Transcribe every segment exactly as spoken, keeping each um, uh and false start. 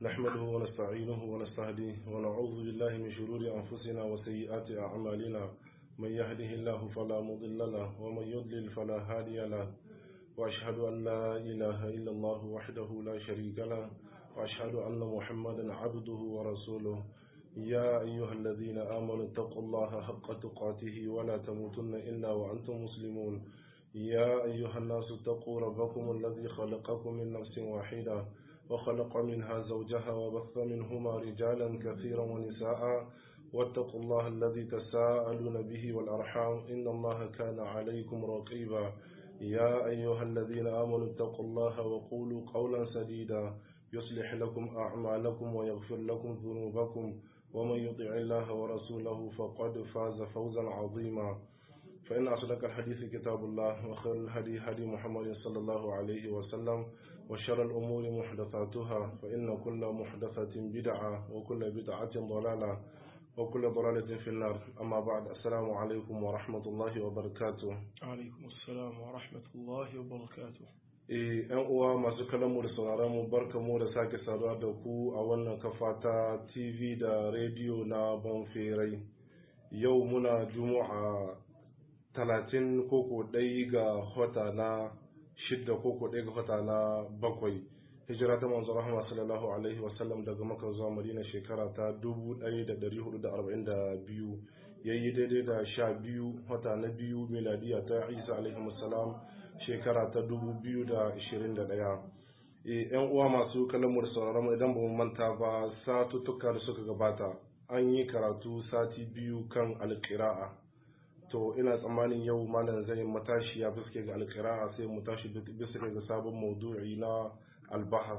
نحمده ونستعينه ونستهديه ونعوذ بالله من شرور أنفسنا وسيئات أعمالنا من يهده الله فلا مضل له ومن يضلل فلا هادي له وأشهد أن لا إله إلا الله وحده لا شريك له وأشهد أن محمدا عبده ورسوله يا أيها الذين آمنوا اتقوا الله حق تقاته ولا تموتن إلا وأنتم مسلمون يا أيها الناس اتقوا ربكم الذي خلقكم من نفس واحدة وخلق منها زوجها وبث منهما رجالا كثيرا ونساء واتقوا الله الذي تساءلون به والأرحام إن الله كان عليكم رقيبا يا أيها الذين آمنوا اتقوا الله وقولوا قولا سديدا يصلح لكم أعمالكم ويغفر لكم ذنوبكم ومن يطع الله ورسوله فقد فاز فوزا عظيما فإن أصدق الحديث كتاب الله وخير الهدي هدي محمد صلى الله عليه وسلم وشر الأمور محدثاتها فإن كل محدثة بدعة وكل بدعة ضلالة وكل ضلالة في النار أما بعد السلام عليكم ورحمة الله وبركاته. عليكم السلام ورحمة الله وبركاته. Eh, ‘yan uwa masu kallon mu da sauraron mu barka mu da sake saduwa da ku a wannan kafa ta T V da rediyo na Bonferai. Yau muna Juma'a talatin koko ɗaya ga wata na shidda koko ɗaya ga wata na bakwai. Hijira ta manzo Rahama sallallahu alaihi wasallam daga Makka zuwa Madina shekara ta dubu ɗaya da ɗari hudu da arba'in da biyu. Yayi daidai da sha biyu wata na biyu miladiya ta Isa alaihi salam shekara ta dubu biyu da ishirin da ɗaya. ‘Yan uwa masu kallon da sauraron idan ba mu manta ba satuttuka da suka gabata an yi karatu sati biyu kan alƙira'a. To ina tsammanin yau malam zai matashi ya fuske ga alƙira'a sai mu tashi bisa ga sabon maudu'i na albahas.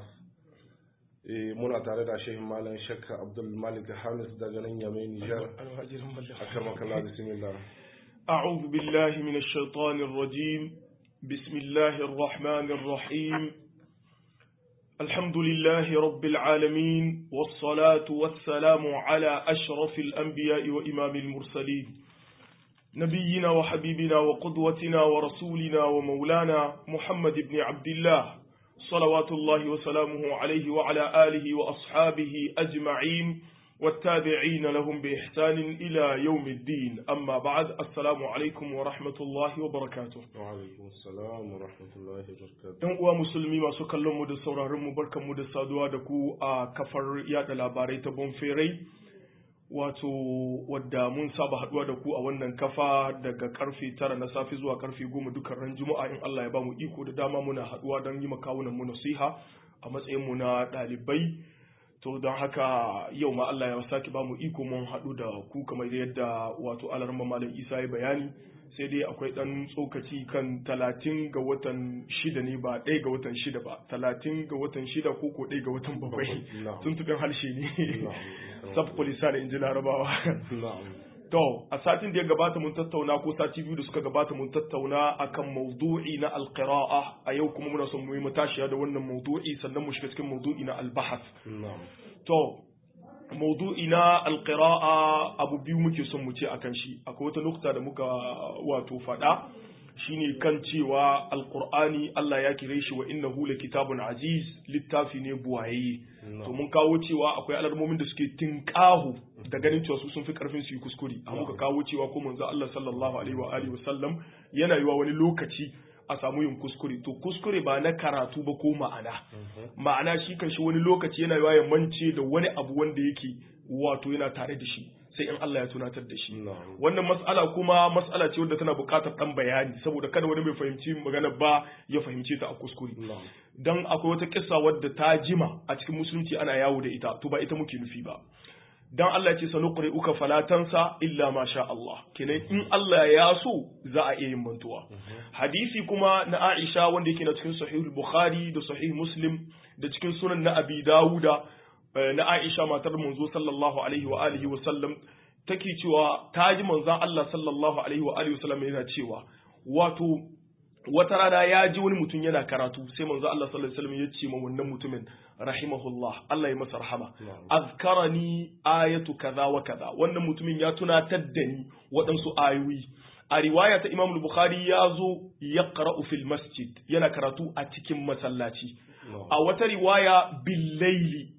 Muna tare da shehin malam Shakka Abdul Malik Hamis daga nan Yamai Nijar. Akarmakalla bismillah. أعوذ بالله من الشيطان الرجيم بسم الله الرحمن الرحيم الحمد لله رب العالمين والصلاة والسلام على أشرف الأنبياء وإمام المرسلين نبينا وحبيبنا وقدوتنا ورسولنا ومولانا محمد بن عبد الله صلوات الله وسلامه عليه وعلى آله وأصحابه أجمعين والتابعين لهم بإحسان إلى يوم الدين أما بعد السلام عليكم ورحمة الله وبركاته. وعليكم السلام ورحمة الله وبركاته. ɗan uwa musulmi masu kallon mu da sauraron mu barkan mu da saduwa da ku a kafar yada labarai ta Bonferai wato wadda mun saba haduwa da ku a wannan kafa daga karfe tara na safe zuwa karfe goma dukkan ran juma'a in Allah ya ba mu iko da dama muna haduwa don yi makawunan mu nasiha a matsayin mu na ɗalibai. To don haka yau ma Allah ya sake ba mu iko mun haɗu da ku kamar yadda wato alarma malam Isa ya bayani sai dai akwai ɗan tsokaci kan talatin ga watan shida ne ba ɗaya ga watan shida ba talatin ga watan shida ko ko ɗaya ga watan bakwai tuntuɓin harshe ne sabko lisan in ji larabawa. To a satin da ya gabata mun tattauna ko sati biyu da suka gabata mun tattauna akan maudu'i na alqira'a a yau kuma muna son mu yi matashiya da wannan maudu'i sannan mu shiga cikin maudu'i na albahas. To maudu'i na alqira'a abu biyu muke son mu ce akan shi akwai wata lokuta da muka wato faɗa shine kan cewa alqur'ani Allah ya kire shi wa innahu kitabun aziz littafi ne buwaye. To mun kawo cewa akwai alarmomin da suke tinkahu da ganin cewa su sun fi karfin su yi kuskure amma muka kawo cewa ko manzo Allah sallallahu alaihi wa alihi wasallam yana yiwa wani lokaci a samu yin kuskure to kuskure ba na karatu ba ko ma'ana ma'ana shi kan shi wani lokaci yana yiwa ya mance da wani abu wanda yake wato yana tare da shi sai in Allah ya tunatar da shi wannan mas'ala kuma mas'ala ce wadda tana buƙatar dan bayani saboda kada wani bai fahimci magana ba ya fahimce ta a kuskure dan akwai wata kissa wadda ta jima a cikin musulunci ana yawo da ita to ba ita muke nufi ba dan Allah ya ce sanuqri uka falatansa illa ma sha Allah kenan in Allah ya so za a iya yin mantuwa hadisi kuma na Aisha wanda yake na cikin sahih Bukhari da sahih Muslim da cikin sunan na Abi Dawuda na Aisha matar manzo sallallahu alaihi wa alihi wa sallam take cewa ta ji manzon Allah sallallahu alaihi wa alihi wa sallam yana cewa wato wata rana ya ji wani mutum yana karatu sai manzo Allah sallallahu alaihi wasallam ya ce ma wannan mutumin rahimahullah Allah ya masa rahama azkarani ayatu kaza wa kaza wannan mutumin ya tunatar da ni waɗansu ayoyi a riwaya ta Imam Bukhari ya zo yaqra'u masjid yana karatu a cikin masallaci a wata riwaya bil layli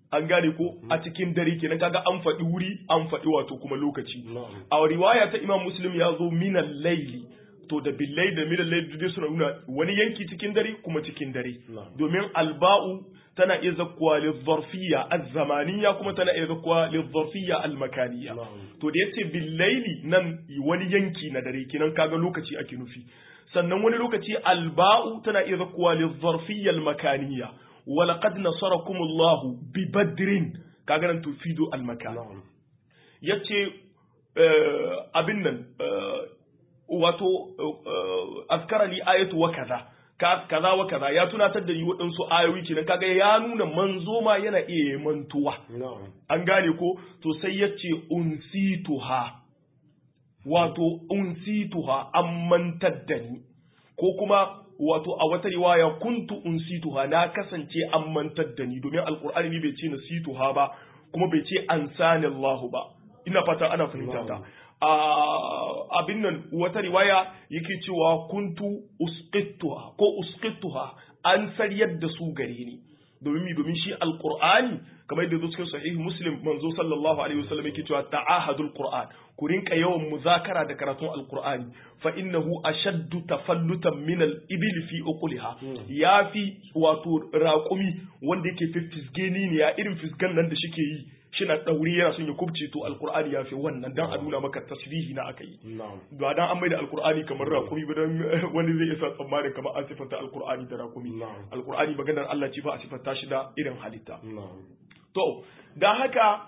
an gane ko a cikin dare kenan kaga an faɗi wuri an faɗi wato kuma lokaci na'am a riwaya ta Imam Muslim ya zo minal layli to da billai da minal layli duk suna nuna wani yanki cikin dare kuma cikin dare na'am domin alba'u tana iya zakkuwa lizzarfiyya az-zamaniyya kuma tana iya zakkuwa lizzarfiyya al-makaniyya na'am to da yace billaili nan wani yanki na dare kenan kaga lokaci ake nufi sannan wani lokaci alba'u tana iya zakkuwa lizzarfiyya al-makaniyya wa laqad nasarakumullahu bi badrin kaga nan tufidu al-makan na'am yace abin nan wato azkarani ayatu wa kaza kaza wa kaza ya tunatar da ni waɗansu ayoyi kenan kaga ya nuna manzo ma yana iya mantuwa na'am an gane ko to sai yace unsituha wato unsituha an mantar da ni ko kuma wato a wata riwaya kuntu unsituha na kasance an mantar da ni domin alqur'ani ne bai ce nasituha ba kuma bai ce ansani Allah ba ina fata ana fahimta ta abin nan wata riwaya yake cewa kuntu usqittuha ko usqittuha an sariyar da su gare ni domin mi domin shi alqur'ani kamar yadda zo cikin sahih muslim manzo sallallahu alaihi wasallam yake cewa ta'ahadul qur'an ku rinka yawan muzakara da karatun alqur'ani fa innahu ashaddu tafallutan min al-ibil fi uqliha yafi wato raqumi wanda yake fisgeni ne ya irin fisgan nan da shike yi shina daure yana son ya kubce to alqur'ani yafi wannan dan a nuna maka tasbihi na akai ba dan an maida alqur'ani kamar raqumi ba dan wani zai isa tsammanin kamar an sifanta alqur'ani da raqumi alqur'ani maganar Allah ce fa a sifanta shi da irin halitta to dan haka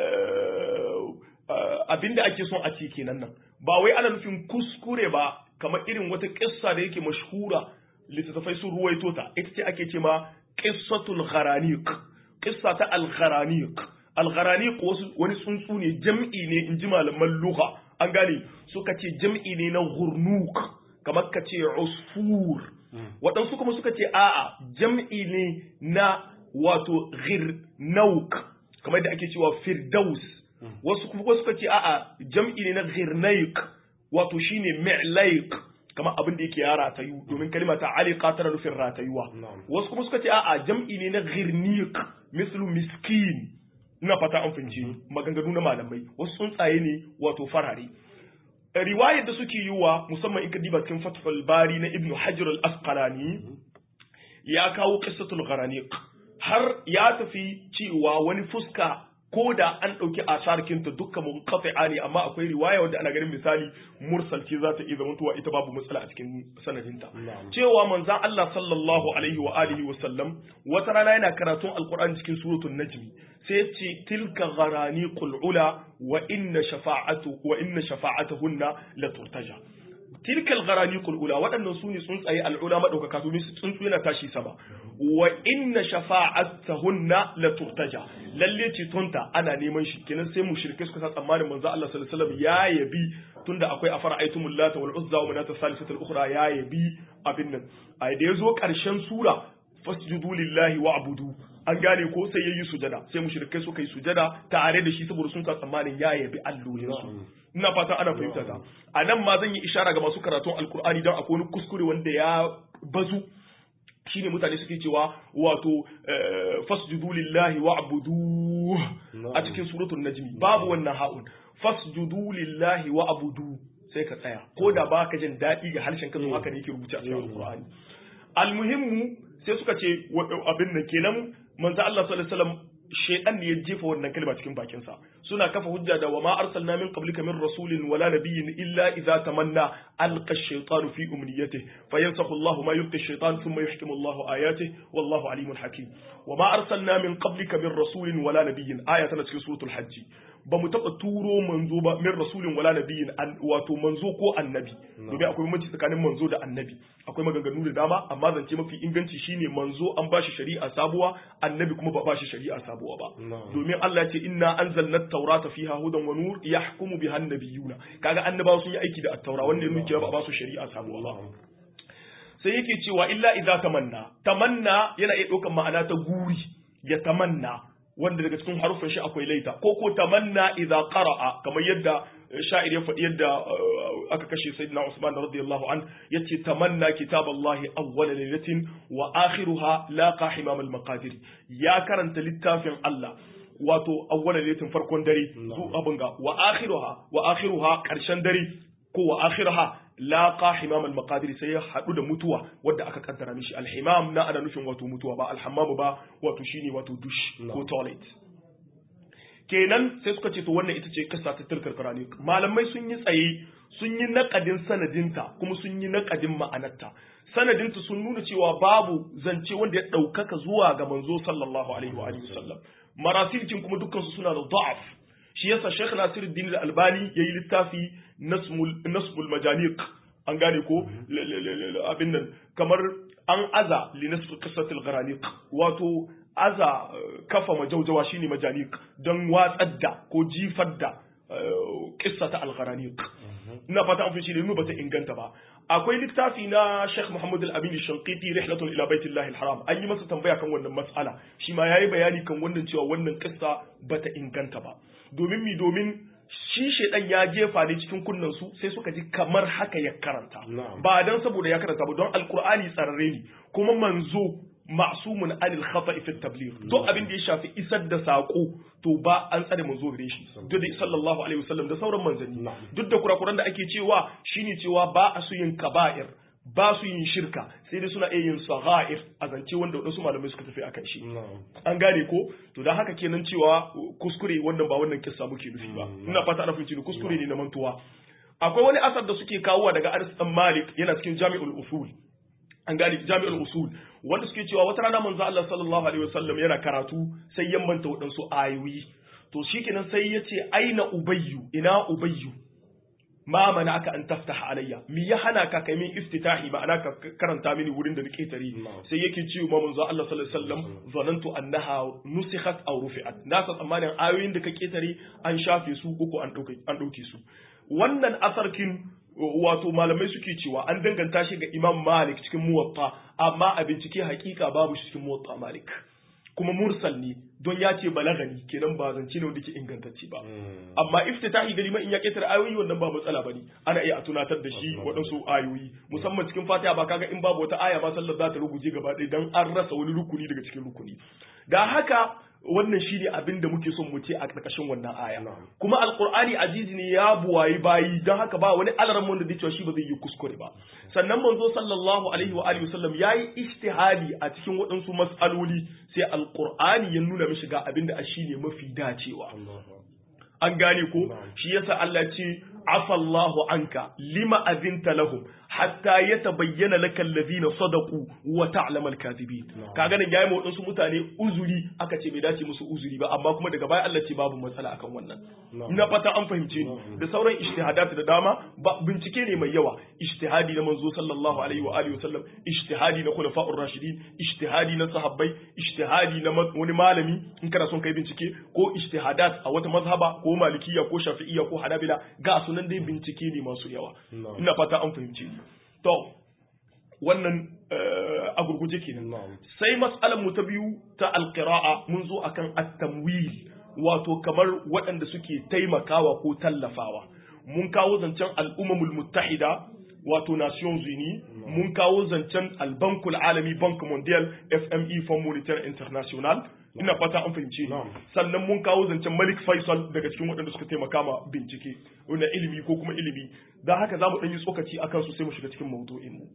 abinda ake son a ce kenan nan ba wai ana nufin kuskure ba kamar irin wata kissa da yake mashhura littattafai sun ruwaito ta ita ce ake ce ma qissatul gharaniq qissa ta al-gharaniq al-gharaniq wani tsuntsu ne jam'i ne in ji malaman lugha an gane suka ce jam'i ne na ghurnuk kamar ka ce usfur waɗansu kuma suka ce a'a jam'i ne na wato ghirnauk kamar da ake cewa firdaus wasu kuma suka ce a'a jam'i ne na ghirnaik wato shine mi'laik kamar abin da yake ya ratayu domin kalma ta aliqa tana nufin ratayuwa wasu kuma suka ce a'a jam'i ne na ghirniq mislu miskin ina fata an fince maganganu na malamai wasu tsuntsaye ne wato farare riwayar da suke yiwa musamman in ka diba cikin Fathul Bari na Ibn Hajar al-Asqalani ya kawo qissatul gharaniq har ya tafi cewa wani fuska ko da an ɗauki asarkinta dukkan munqati'a ne amma akwai riwaya wanda ana ganin misali mursal ce za ta iya zamantowa ita babu matsala a cikin sanadinta cewa manzon Allah sallallahu alaihi wa alihi wa sallam wata rana yana karatun alqur'ani cikin suratul najm sai ce tilka gharaniqul ula wa inna shafa'atu wa inna shafa'atuhunna la turtaja tilkal gharaniqul ula waɗannan su ne tsuntsaye al'ula madaukaka domin tsuntsu yana tashi sama wa inna shafa'atuhunna la turtaja lalle ce tonta ana neman shi kenan sai mushrike suka sa tsammanin manzo Allah sallallahu alaihi wasallam ya yabi tunda akwai afara'aytumul lata wal uzza wa manata salisatul ukhra ya yabi abin nan a da yazo karshen sura fasjudu lillahi wa'budu an gane ko sai yayi sujada sai mushrikai suka yi sujada tare da shi saboda sun sa tsammanin ya yabi allolin su ina fata ana fahimta ta a nan ma zan yi ishara ga masu karatun alkur'ani don akwai wani kuskure wanda ya bazu shine mutane suke cewa wato fasjudu lillahi wa'budu a cikin suratul najmi babu wannan ha'un fasjudu lillahi wa'budu sai ka tsaya ko da baka jin daɗi ga harshen ka haka ne yake rubuce a cikin alkur'ani almuhimmu sai suka ce abin nan kenan manzo Allah sallallahu alaihi wasallam shaytan ne ya jefa wannan kalma cikin bakin sa suna kafa hujja da wa ma arsalna min qablika min rasulin wala nabiyyin illa idza tamanna alqa ash-shaytanu fi umniyatihi fayansakhu Allahu ma yulqi ash-shaytan thumma yuhkimu Allahu ayatihi wallahu alimun hakim wa ma arsalna min qablika min rasulin wala nabiyyin ayatan cikin suratul hajj ba mu taɓa turo manzo ba min rasulin wala nabiyin wato manzo ko annabi domin akwai bambanci tsakanin manzo da annabi akwai maganganu da dama amma zance mafi inganci shine manzo an bashi shari'a sabuwa annabi kuma ba bashi shari'a sabuwa ba domin Allah ya ce inna anzalna at-taurata fiha hudan wa nur yahkumu biha an-nabiyuna kaga annabawa sun yi aiki da at-taura wanda yake ba ba su shari'a sabuwa ba sai yake cewa illa idza tamanna tamanna yana iya ɗaukar ma'ana ta guri ya tamanna wanda daga cikin harufin shi akwai laita ko ko tamanna idza qara'a kamar yadda sha'ir ya faɗi yadda aka kashe sayyidina Usman radiyallahu an yace tamanna kitaballahi awwala lailatin wa akhiruha laqa himam al-maqadir ya karanta littafin Allah wato awwala lailatin farkon dare su abin ga wa akhiruha wa akhiruha karshen dare ko wa akhiraha laqa himam al-maqadir sai ya hadu da mutuwa wadda aka kaddara mishi al-himam na ana nufin wato mutuwa ba al-hammam ba wato shine wato dush ko toilet kenan sai suka ce to wannan ita ce kasa ta tilkarkara ne malamai sun yi tsaye sun yi naƙadin sanadinta kuma sun yi naƙadin ma'anarta sanadinta sun nuna cewa babu zance wanda ya ɗaukaka zuwa ga manzo sallallahu alaihi wa alihi wasallam marasilcin kuma dukkan su suna da da'af shi yasa Sheikh Nasiruddin Al-Albani yayi littafi nasmul nasbul majaniq an gane ko abin nan kamar an aza li nasf qissatil gharaniq wato aza kafa majaujawa shine majaniq don watsar da ko jifar da qissata al-gharaniq ina fata an fi shi ne bata inganta ba akwai littafi na Sheikh Muhammad Al-Amin Al-Shanqiti Rihlatun ila Baitillahi Al-Haram an yi masa tambaya kan wannan mas'ala shi ma yayi bayani kan wannan cewa wannan kissa bata inganta ba domin mi domin shi shedan ya jefa ne cikin kunnan su sai suka ji kamar haka ya karanta ba dan saboda ya karanta ba don alqur'ani tsararre ne kuma manzo ma'sumun anil khata'i fi tabligh to abin da ya shafi isar da sako to ba an tsare manzo gare shi duk da sallallahu alaihi wasallam da sauran manzanni duk da kurakuran da ake cewa shine cewa ba a su yin kaba'ir ba su yin shirka sai dai suna iya yin sagha'ir a zance wanda wasu malamai suka tafi akan shi an gane ko to dan haka kenan cewa kuskure wannan ba wannan kissa muke nufi ba ina fata ana fahimci kuskure ne na mantuwa akwai wani asar da suke kawowa daga Anas bin Malik yana cikin Jami'ul Usul an gane Jami'ul Usul wanda suke cewa wata rana manzo Allah sallallahu alaihi wasallam yana karatu sai ya manta wadansu ayoyi to shikenan sai ya ce aina ubayyu ina ubayyu ma mana aka an taftaha alayya mi ya hana ka kai min iftitahi ma'ana ka karanta mini wurin da nake tare sai yake cewa manzo Allah sallallahu alaihi wasallam zanantu annaha nusikhat aw rufi'at na san tsammanin ayoyin da kake tare an shafe su ko an dauke an dauke su wannan asarkin wato malamai suke cewa an danganta shi ga Imam Malik cikin Muwatta amma a bincike hakika babu shi cikin Muwatta Malik kuma mursal ne don ya ce balagani kenan ba zance ne wanda ke ingantacce ba amma iftitahi da liman in ya ketare ayoyi wannan ba matsala bane ana iya a tunatar da shi waɗansu ayoyi musamman cikin Fatiha ba kaga in babu wata aya ma sallar za ta ruguje gaba ɗaya dan an rasa wani rukuni daga cikin rukuni da haka wannan shi ne abin da muke son mu ce a ƙarƙashin wannan aya kuma alƙur'ani azizi ne ya buwayi bayi don haka ba wani alaran wanda zai cewa shi ba zai yi kuskure ba sannan manzo sallallahu alaihi wa alihi wasallam yayi ijtihadi a cikin waɗansu mas'aloli sai alƙur'ani ya nuna mishi ga abin da shi ne mafi dacewa an gane ko shi yasa Allah ce afallahu anka lima azinta lahum hatta yatabayyana laka alladhina sadaqu wa ta'lamu al-kadhibin kaga nan yayi wadansu mutane uzuri aka ce bai dace musu uzuri ba amma kuma daga baya Allah ce babu matsala akan wannan ina fata an fahimce ni da sauran ijtihadat da dama bincike ne mai yawa ijtihadi na manzo sallallahu alaihi wa alihi wasallam ijtihadi na khulafa'ur rashidin ijtihadi na sahabbai ijtihadi na wani malami in kana son kai bincike ko ijtihadat a wata mazhaba ko malikiya ko shafi'iyya ko hanabila ga sunan dai bincike ne masu yawa ina fata an fahimce ni to wannan a gurguje kenan sai mas'alar mu ta biyu ta alqira'a mun zo akan at-tamwil wato kamar waɗanda suke taimakawa ko tallafawa mun kawo zancen al'ummul muttahida wato Nations Unies mun kawo zancen al-Bankul Alami Bank Mondial F M E Fund Monetaire International ina fata an fahimce sannan mun kawo zancen Malik Faisal daga cikin waɗanda suka taimaka ma bincike na ilimi ko kuma ilimi dan haka zamu dan yi tsokaci akan su sai mu shiga cikin mawdu'in mu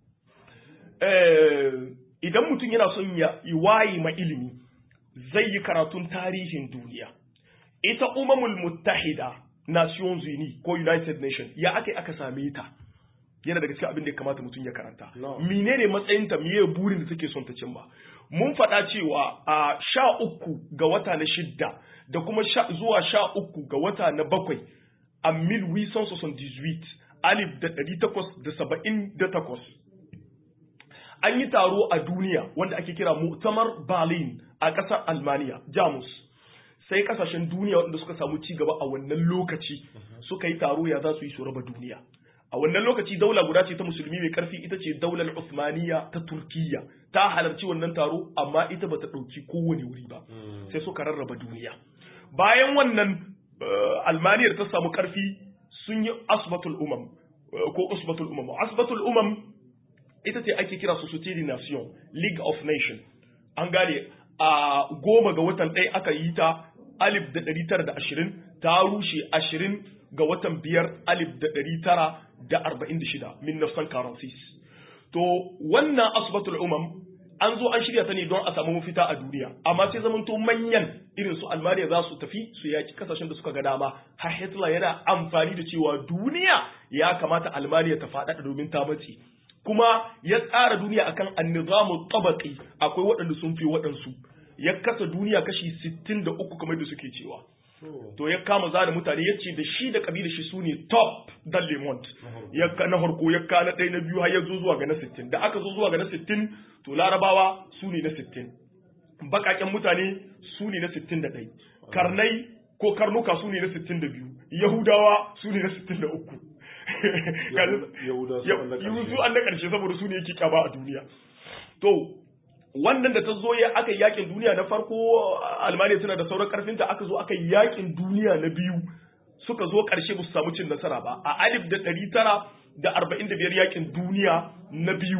eh idan mutum yana son ya wayi ma ilimi zai yi karatun tarihin duniya ita Umamul Muttahida Nations Unies ko United Nations ya aka aka same ta yana daga cikin abin da ya kamata mutum ya karanta menene matsayinta miye burin da take son ta cimma mun faɗa cewa a sha uku ga wata na shidda da kuma zuwa sha uku ga wata na bakwai a mil wisan soson dix-huit alif da ɗari takwas da saba'in da takwas an yi taro a duniya wanda ake kira Mu'tamar Berlin a ƙasar Almaniya Jamus sai ƙasashen duniya wanda suka samu ci gaba a wannan lokaci suka yi taro ya za su yi su raba duniya a wannan lokaci daula guda ce ta musulmi mai karfi ita ce daular Uthmaniyya ta Turkiyya ta halarci wannan taro amma ita bata dauki kowane wuri ba sai suka rarraba duniya bayan wannan Almaniyar ta samu karfi sun yi asbatul umam ko usbatul umam asbatul umam ita ce ake kira Société des Nations League of Nations an gane a goma ga watan ɗaya aka yi ta alif da ɗari tara da ashirin ta rushe ashirin ga watan biyar alif da ɗari tara da arba'in da shida min nafsan karansis to wannan asbatul umam an zo an shirya ta ne don a samu mafita a duniya amma sai zamanto manyan irin su almaniya za su tafi su yaki kasashen da suka ga dama har Hitler yana amfani da cewa duniya ya kamata almaniya ta faɗaɗa domin ta matsi kuma ya tsara duniya akan annizamu tabaqi akwai waɗanda sun fi waɗansu ya kasa duniya kashi sittin da uku kamar da suke cewa to ya kama zana mutane ya ce da shi da kabila shi su ne top dan lemont ya ka na harko ya ka na ɗaya na biyu har ya zo zuwa ga na sittin da aka zo zuwa ga na sittin to larabawa su ne na sittin baƙaƙen mutane su ne na sittin da ɗaya karnai ko karnuka su ne na sittin da biyu yahudawa su ne na sittin da uku su an na ƙarshe saboda su ne yake ƙaba a duniya to wannan da ta zo ya aka yi yakin duniya na farko almaniya tana da sauran karfinta aka zo aka yi yakin duniya na biyu suka zo karshe ba su samu cin nasara ba a alif da ɗari tara da arba'in da biyar yakin duniya na biyu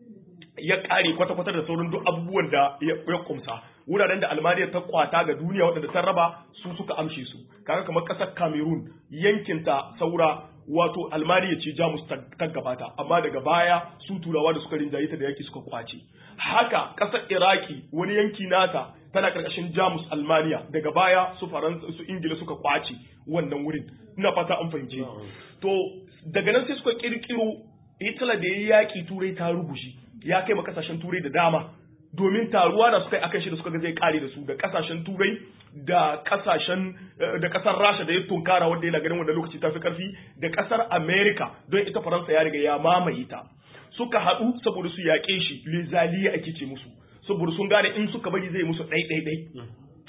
ya kare kwata-kwata da sauran duk abubuwan da ya kumsa wuraren da almaniya ta kwata ga duniya waɗanda ta raba su suka amshe su kaga kamar ƙasar cameroon yankinta saura wato almaniya ce jamus ta gabata amma daga baya su turawa da suka rinjaye ta da yaki suka kwace haka ƙasar iraki wani yanki nata tana ƙarƙashin jamus almaniya daga baya su faransa su ingila suka kwace wannan wurin ina fata an fahimce to daga nan sai suka kirkiro hitler da ya yaki turai ta rubushi ya kai ma kasashen turai da dama domin taruwa da suka yi akan shi da suka ga zai kare da su da kasashen turai da kasashen da kasar Rasha da ya tunkara wanda yana ganin wanda lokaci ta fi karfi da kasar America don ita Faransa ya riga ya mamaye ta suka haɗu saboda su yaƙe shi lezaliya ake ce musu saboda sun gane in suka bari zai musu ɗai ɗai ɗai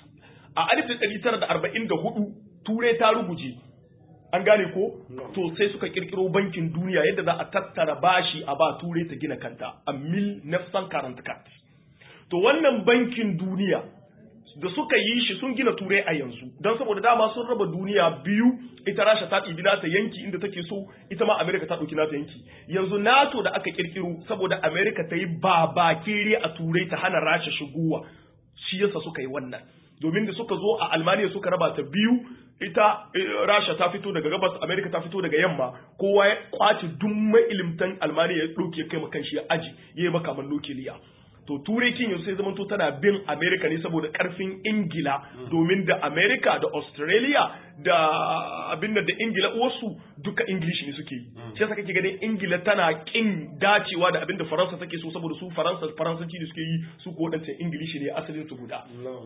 a alif da ɗari tara da arba'in da hudu turai ta ruguje an gane ko to sai suka kirkiro bankin duniya yadda za a tattara bashi a ba turai ta gina kanta a mil nefsan karantakat to wannan bankin duniya da suka yi shi sun gina turai a yanzu don saboda dama sun raba duniya biyu ita rasha ta ɗibi nata yanki inda take so ita ma amerika ta ɗauki nata yanki yanzu nato da aka kirkiro saboda amerika ta yi babakere a turai ta hana rasha shigowa shi yasa suka yi wannan domin da suka zo a almaniya suka raba ta biyu ita rasha ta fito daga gabas amerika ta fito daga yamma kowa ya kwace duk mai ilimtan almaniya ya ɗauke kai makan shi ya aji ya yi makaman nukiliya to turai kin yanzu sai zaman to tana bin America ne saboda karfin Ingila domin da America da Australia da abin da Ingila wasu duka English ne suke yi sai saka kike ganin Ingila tana kin dacewa da abin da Faransa take so saboda su Faransa Faransanci ne suke yi su ko wadancan English ne asalin su guda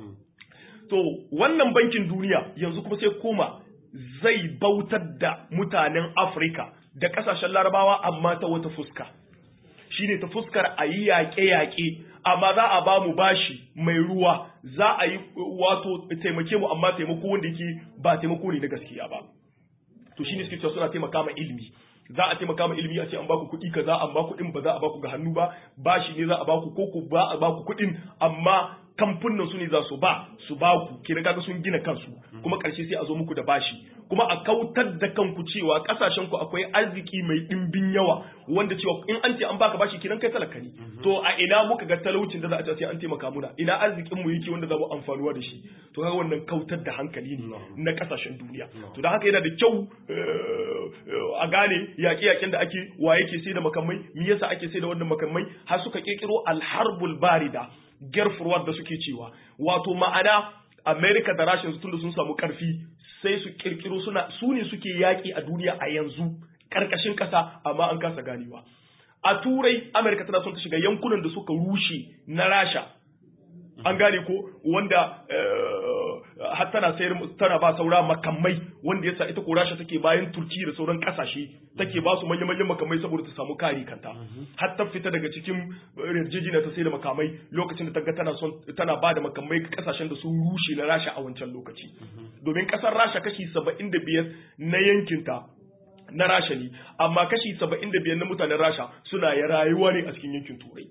to wannan bankin duniya yanzu kuma sai koma zai bautar da mutanen Africa da kasashen Larabawa amma ta wata fuska shine ta fuskar a yi yaƙe-yaƙe amma za a ba mu bashi mai ruwa za a yi wato taimake mu amma taimako wanda yake ba taimako ne na gaskiya ba to shine suke cewa suna taimaka ma ilimi za a taimaka ma ilimi a ce an baku kuɗi kaza amma kuɗin ba za a baku ga hannu ba bashi ne za a baku ko ku ba a baku kuɗin amma kamfunan su ne za su ba su baku kina kaga sun gina kansu kuma ƙarshe sai a zo muku da bashi kuma a kautar da kanku cewa kasashen ku akwai arziki mai dimbin yawa wanda cewa in an ce an baka bashi kinan kai talaka ne to a ina muka ga talaucin da za a ce sai an taimaka muna ina arzikin mu yake wanda za mu amfanuwa da shi to kaga wannan kautar da hankali ne na kasashen duniya to da haka yana da kyau a gane yaƙe-yaƙen da ake wa yake sai da makamai me yasa ake sai da wannan makamai har suka kirkiro alharbul barida gerfurwar da suke cewa wato ma'ana America da Russia tunda sun samu karfi sai su kirkiro suna su ne suke yaƙi a duniya a yanzu ƙarƙashin ƙasa amma an kasa ganewa a turai America tana son ta shiga yankunan da suka rushe na Rasha an gane ko wanda har tana sayar tana ba saura makamai wanda yasa ita ko Rasha take bayan Turkiya da sauran kasashe take ba su manyan manyan makamai saboda ta samu kare kanta har ta fita daga cikin yarjejeniya ta sai da makamai lokacin da ta ga tana son tana ba da makamai kasashen da sun rushe na Rasha a wancan lokaci domin kasar Rasha kashi saba'in da biyar na yankinta na Rasha ne amma kashi saba'in da biyar na mutanen Rasha suna ya rayuwa ne a cikin yankin Turai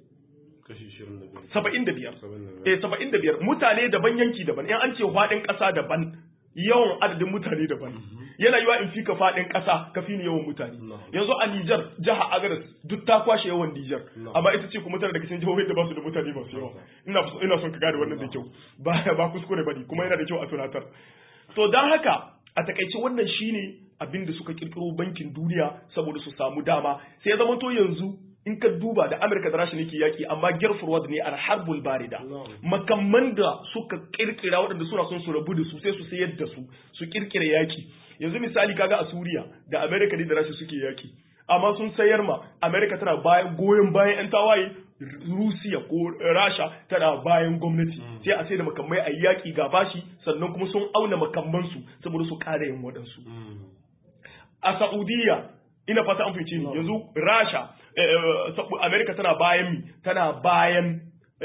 saba'in da biyar eh saba'in da biyar mutane daban yanki daban in an ce hwadin ƙasa daban yawan adadin mutane daban yana yiwa in fi ka faɗin ƙasa ka fi ni yawan mutane yanzu a Nijar jiha Agadas duk ta kwashe yawan Nijar amma ita ce kuma tana daga cikin jihohin da ba su da mutane masu yawa ina ina son ka gane wannan da kyau ba ba kuskure bane kuma yana da kyau a tunatar to dan haka a takaice wannan shine abin da suka kirkiro bankin duniya saboda su samu dama sai ya zama to yanzu in ka duba da Amerika da Rasha ne ke yaki amma gear forward ne al harbul barida makamman da suka kirkira waɗanda suna son su rabu da su sai su sayar da su su kirkira yaki yanzu misali kaga a Suriya da Amerika ne da Rasha suke yaki amma sun sayar ma Amerika tana bayan goyon bayan yan tawaye Rusiya ko Rasha tana bayan gwamnati sai a sai da makamai a yaki ga bashi sannan kuma sun auna makamman su saboda su ƙara yin waɗansu a Saudiya ina fata an fice ni yanzu Rasha Amerika tana bayan mi tana bayan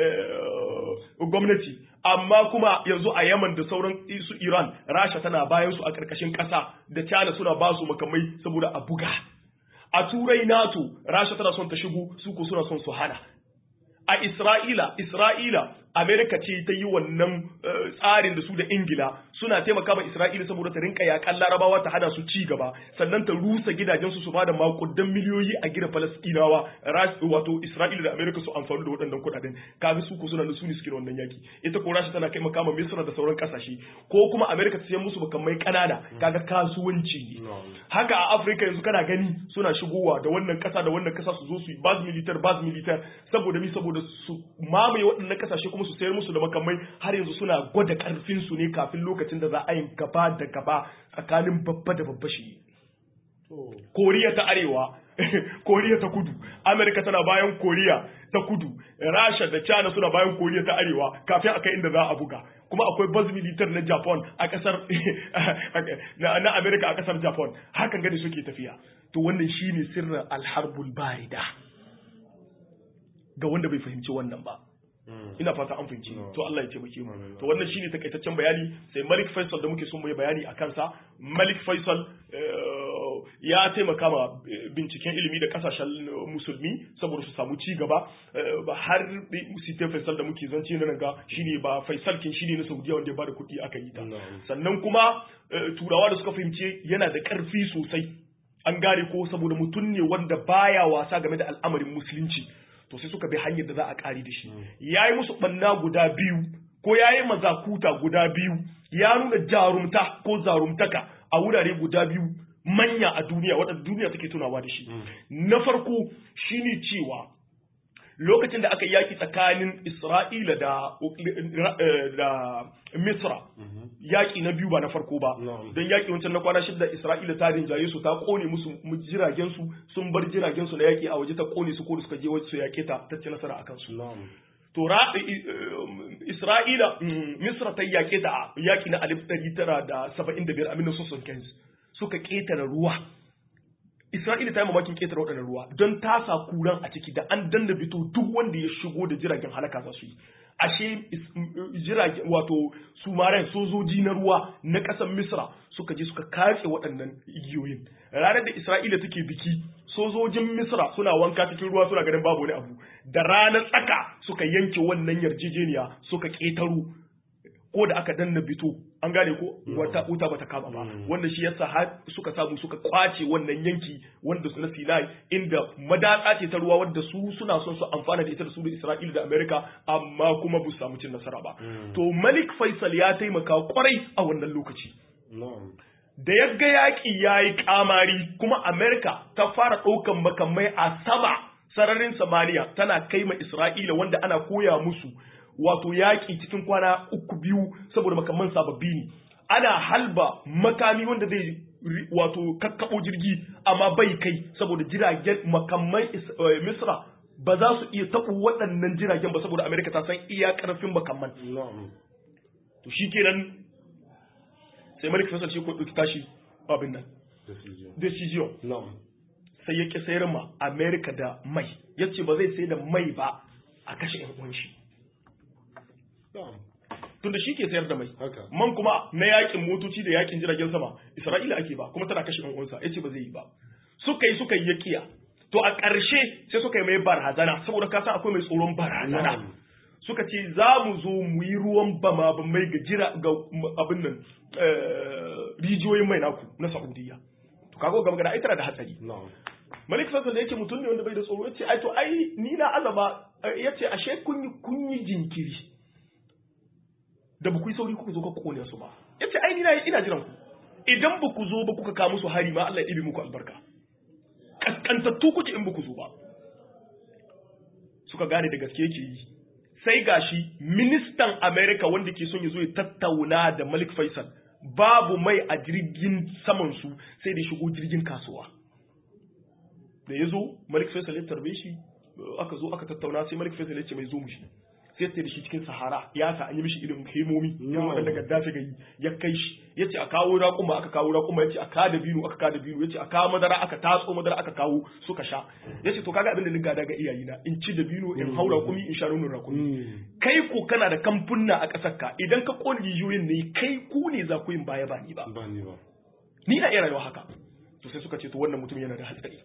gwamnati amma kuma yanzu a Yaman da sauran su Iran Rasha tana bayan su a karkashin ƙasa da China suna ba su makamai saboda a buga a Turai NATO Rasha tana son ta shigo su ko suna son su hana a Isra'ila Isra'ila Amerika ce ta yi wannan tsarin da su da Ingila suna taimaka ma Isra'ila saboda ta rinka yakan Larabawa ta hada su ci gaba sannan ta rusa gidajensu su bada makudan miliyoyi a gina Falastinawa wato Isra'ila da Amerika su amfani da waɗannan kuɗaɗen kaga su ko suna da su ne suke wannan yaki ita ko Rasha tana kai makama Misra da sauran kasashe ko kuma Amerika ta sayan musu makamai kanana kaga kasuwanci ne haka a Afirka yanzu kana gani suna shigowa da wannan kasa da wannan kasa su zo su yi base militar base militar saboda mi saboda su mamaye waɗannan kasashe kuma su sayar musu da makamai har yanzu suna gwada karfin su ne kafin lokacin da za a yi gaba da gaba tsakanin babba da babba shi Koriya ta Arewa Koriya ta Kudu Amerika tana bayan Koriya ta Kudu Rasha da China suna bayan Koriya ta Arewa kafin akai inda za a buga kuma akwai base militar na Japan a kasar na, na Amerika a kasar Japan hakan gani suke tafiya to wannan shine sirrin alharbul barida ga wanda bai fahimci wannan ba ina fata an fahimci to Allah ya taimake mu to wannan shine takaitaccen bayani sai Malik Faisal da muke son mu yi bayani a kansa Malik Faisal ya taimaka ma binciken ilimi da kasashen musulmi saboda su samu ci gaba har Site Faisal da muke zance nan ga shine ba Faisal kin shine na Saudiya wanda ya bada kuɗi aka yi ta sannan kuma turawa da suka fahimce yana da ƙarfi sosai an gane ko saboda mutum ne wanda baya wasa game da al'amarin musulunci to sai suka bi hanyar da za a ƙari da shi ya yi musu ɓanna guda biyu ko ya yi mazakuta guda biyu ya nuna jarumta ko zarumtaka a wurare guda biyu manya a duniya waɗanda duniya take tunawa da shi na farko shine cewa lokacin da aka yaki tsakanin Isra'ila da da Misra yaki na biyu ba na farko ba don yaki wancan na kwana shida Isra'ila ta rinjaye su ta kone musu jiragen su sun bar jiragen su na yaki a waje ta kone su ko suka je waje su yake ta ta ci nasara akan su to Isra'ila Misra ta yake ta yaki na alif ɗari tara da saba'in da biyar a minna sosan suka ketare ruwa Isra'ila ta yi mamakin ƙetare waɗannan ruwa don ta sa kuran a ciki da an danna bito duk wanda ya shigo da jiragen halaka za su yi. Ashe jiragen wato sumaren sojoji na ruwa na ƙasar Misra suka je suka katse waɗannan igiyoyin. Ranar da Isra'ila take biki sojojin Misra suna wanka cikin ruwa suna ganin babu wani abu. Da ranar tsaka suka yanke wannan yarjejeniya suka ƙetaro ko da aka danna bito an gane ko wata wuta bata kama ba wanda shi yasa har suka samu suka kwace wannan yanki wanda su na Sinai inda madatsa ce ta ruwa wanda su suna son su amfana da ita da su da Isra'ila da America amma kuma ba su samu cin nasara ba to Malik Faisal ya taimaka kwarai a wannan lokaci da yagga yaki yayi kamari kuma America ta fara daukan makamai a sama sararin Samaniya tana kai ma Isra'ila wanda ana koya musu wato yaƙi cikin kwana uku biyu saboda makaman sababbi ne ana halba makami wanda zai wato kakkaɓo jirgi amma bai kai saboda jiragen makamman Misra ba za su iya taɓo waɗannan jiragen ba saboda Amerika ta san iya ƙarfin makamman to shi kenan sai Malik Faisal shi ko ɗauki tashi abin nan decision sai ya ƙi sayar ma Amerika da mai ya ce ba zai sai da mai ba a kashe ƴan uwan shi tunda shi ke sayar da mai man kuma na yakin motoci da yakin jiragen sama Isra'ila ake ba kuma tana kashe ɗan uwansa yace ba zai yi ba suka yi suka yi yakiya to a ƙarshe sai suka yi mai barazana saboda ka san akwai mai tsoron barazana suka ce za mu zo mu yi ruwan bama bamai ga jira ga abin nan rijiyoyin mai naku na Saudiya to kaga ga magana ai tana da hatsari Malik Faisal da yake mutum ne wanda bai da tsoro yace ai to ai ni na azaba yace ashe kun yi kun yi jinkiri da ba ku yi sauri kuka zo ka kone su ba yace ai ni na ina jiran ku idan ba ku zo ba kuka kawo musu hari ma Allah ya ibi muku albarka kaskantattu kuke in ba ku zo ba suka gane da gaske yake yi sai gashi ministan America wanda ke son ya zo ya tattauna da Malik Faisal babu mai a jirgin saman su sai da shigo jirgin kasuwa da ya zo Malik Faisal ya tarbe shi aka zo aka tattauna sai Malik Faisal ya ce mai zo mu shi sai ta da shi cikin Sahara ya sa an yi mishi irin hemomi irin wanda Gaddafi ga yi ya kai shi yace a kawo raƙuma aka kawo raƙuma yace a kada binu aka kada binu yace a kawo madara aka tatso madara aka kawo suka sha yace to kaga abin da liga daga iyayina in ci da binu in haura kumi in sha nonon raƙumi kai ko kana da kamfunna a ƙasar ka idan ka kone rijiyoyin ne kai ku ne za ku yin baya ba ni ba ba ni ba ni na iya rayuwa haka to sai suka ce to wannan mutum yana da hatsari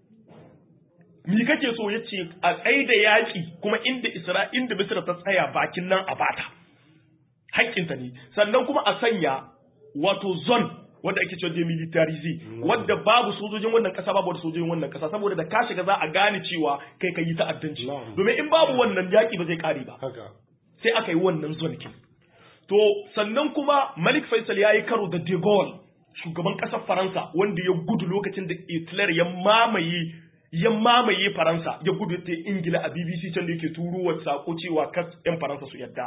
mi kake so yace a tsaida yaki kuma inda Isra'ila inda Misra ta tsaya bakin nan a bata haƙƙinta ne sannan kuma a sanya wato zone wanda ake cewa demilitarize wanda babu sojojin wannan kasa babu sojojin wannan kasa saboda da ka shiga za a gane cewa kai kai ta'addanci domin in babu wannan yaki ba zai kare ba sai aka yi wannan zone kin to sannan kuma Malik Faisal yayi karo da De Gaulle shugaban kasar Faransa wanda ya gudu lokacin da Hitler ya mamaye ya mamaye Faransa ya gudu ta Ingila a B B C can da yake turo wa sako cewa kas yan Faransa su yadda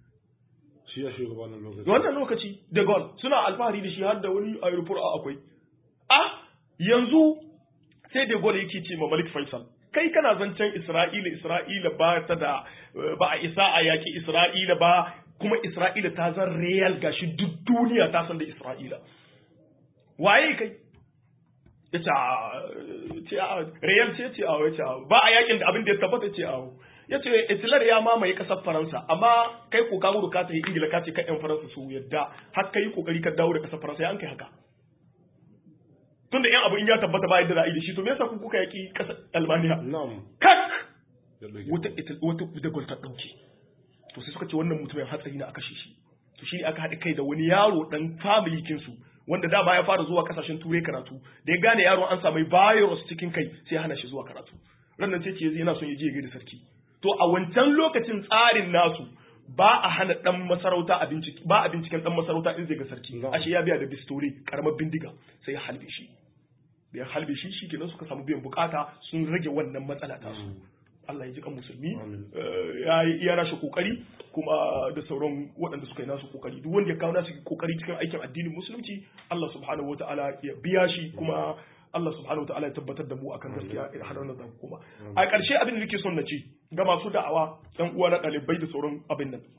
shi ya shiga wannan lokaci wannan lokaci De Gaulle suna alfahari da shi har da wani aeroport a akwai ah yanzu sai De Gaulle yake ce ma Malik Faisal kai kana zancen Isra'ila Isra'ila ba ta da ba a isa a yaki Isra'ila ba kuma Isra'ila ta zan real gashi duk duniya ta san da Isra'ila waye kai yace ce a real ce ce a wace ba a yakin da abin da ya tabbata ce a yace Hitler ya mamaye kasar Faransa amma kai ko ka gudu ka tafi Ingila ka ce ka yan Faransa su yadda har kai kokari ka dawo da kasar Faransa ya an kai haka tunda yan abu in ya tabbata ba yadda za a yi da shi to me yasa ku kuka yaki kasar Almania na'am kak wata wata da gol ta dauke to sai suka ce wannan mutumin hatsari na aka shi shi to shi aka haɗa kai da wani yaro dan family kinsu wanda da ba ya fara zuwa kasashen turai karatu da ya gane yaro an samu virus cikin kai sai ya hana shi zuwa karatu rannan sai ce yana son ya je ya ga sarki to a wancan lokacin tsarin nasu ba a hana dan masarauta a bincike ba a binciken dan masarauta in zai ga sarki ashe ya biya da bistore karamar bindiga sai ya halbe shi da ya halbe shi shikenan suka samu biyan bukata sun rage wannan matsala ta su Allah ya ji kan musulmi ya yi iya nashi kokari kuma da sauran waɗanda suka yi nasu kokari duk wanda ya kawo nasu kokari cikin aikin addinin musulunci Allah subhanahu wataala ya biya shi kuma Allah subhanahu wataala ya tabbatar da mu akan gaskiya har ranar da kuma a ƙarshe abin da nake son na ce ga masu da'awa ɗan uwa na ɗalibai da sauran abin nan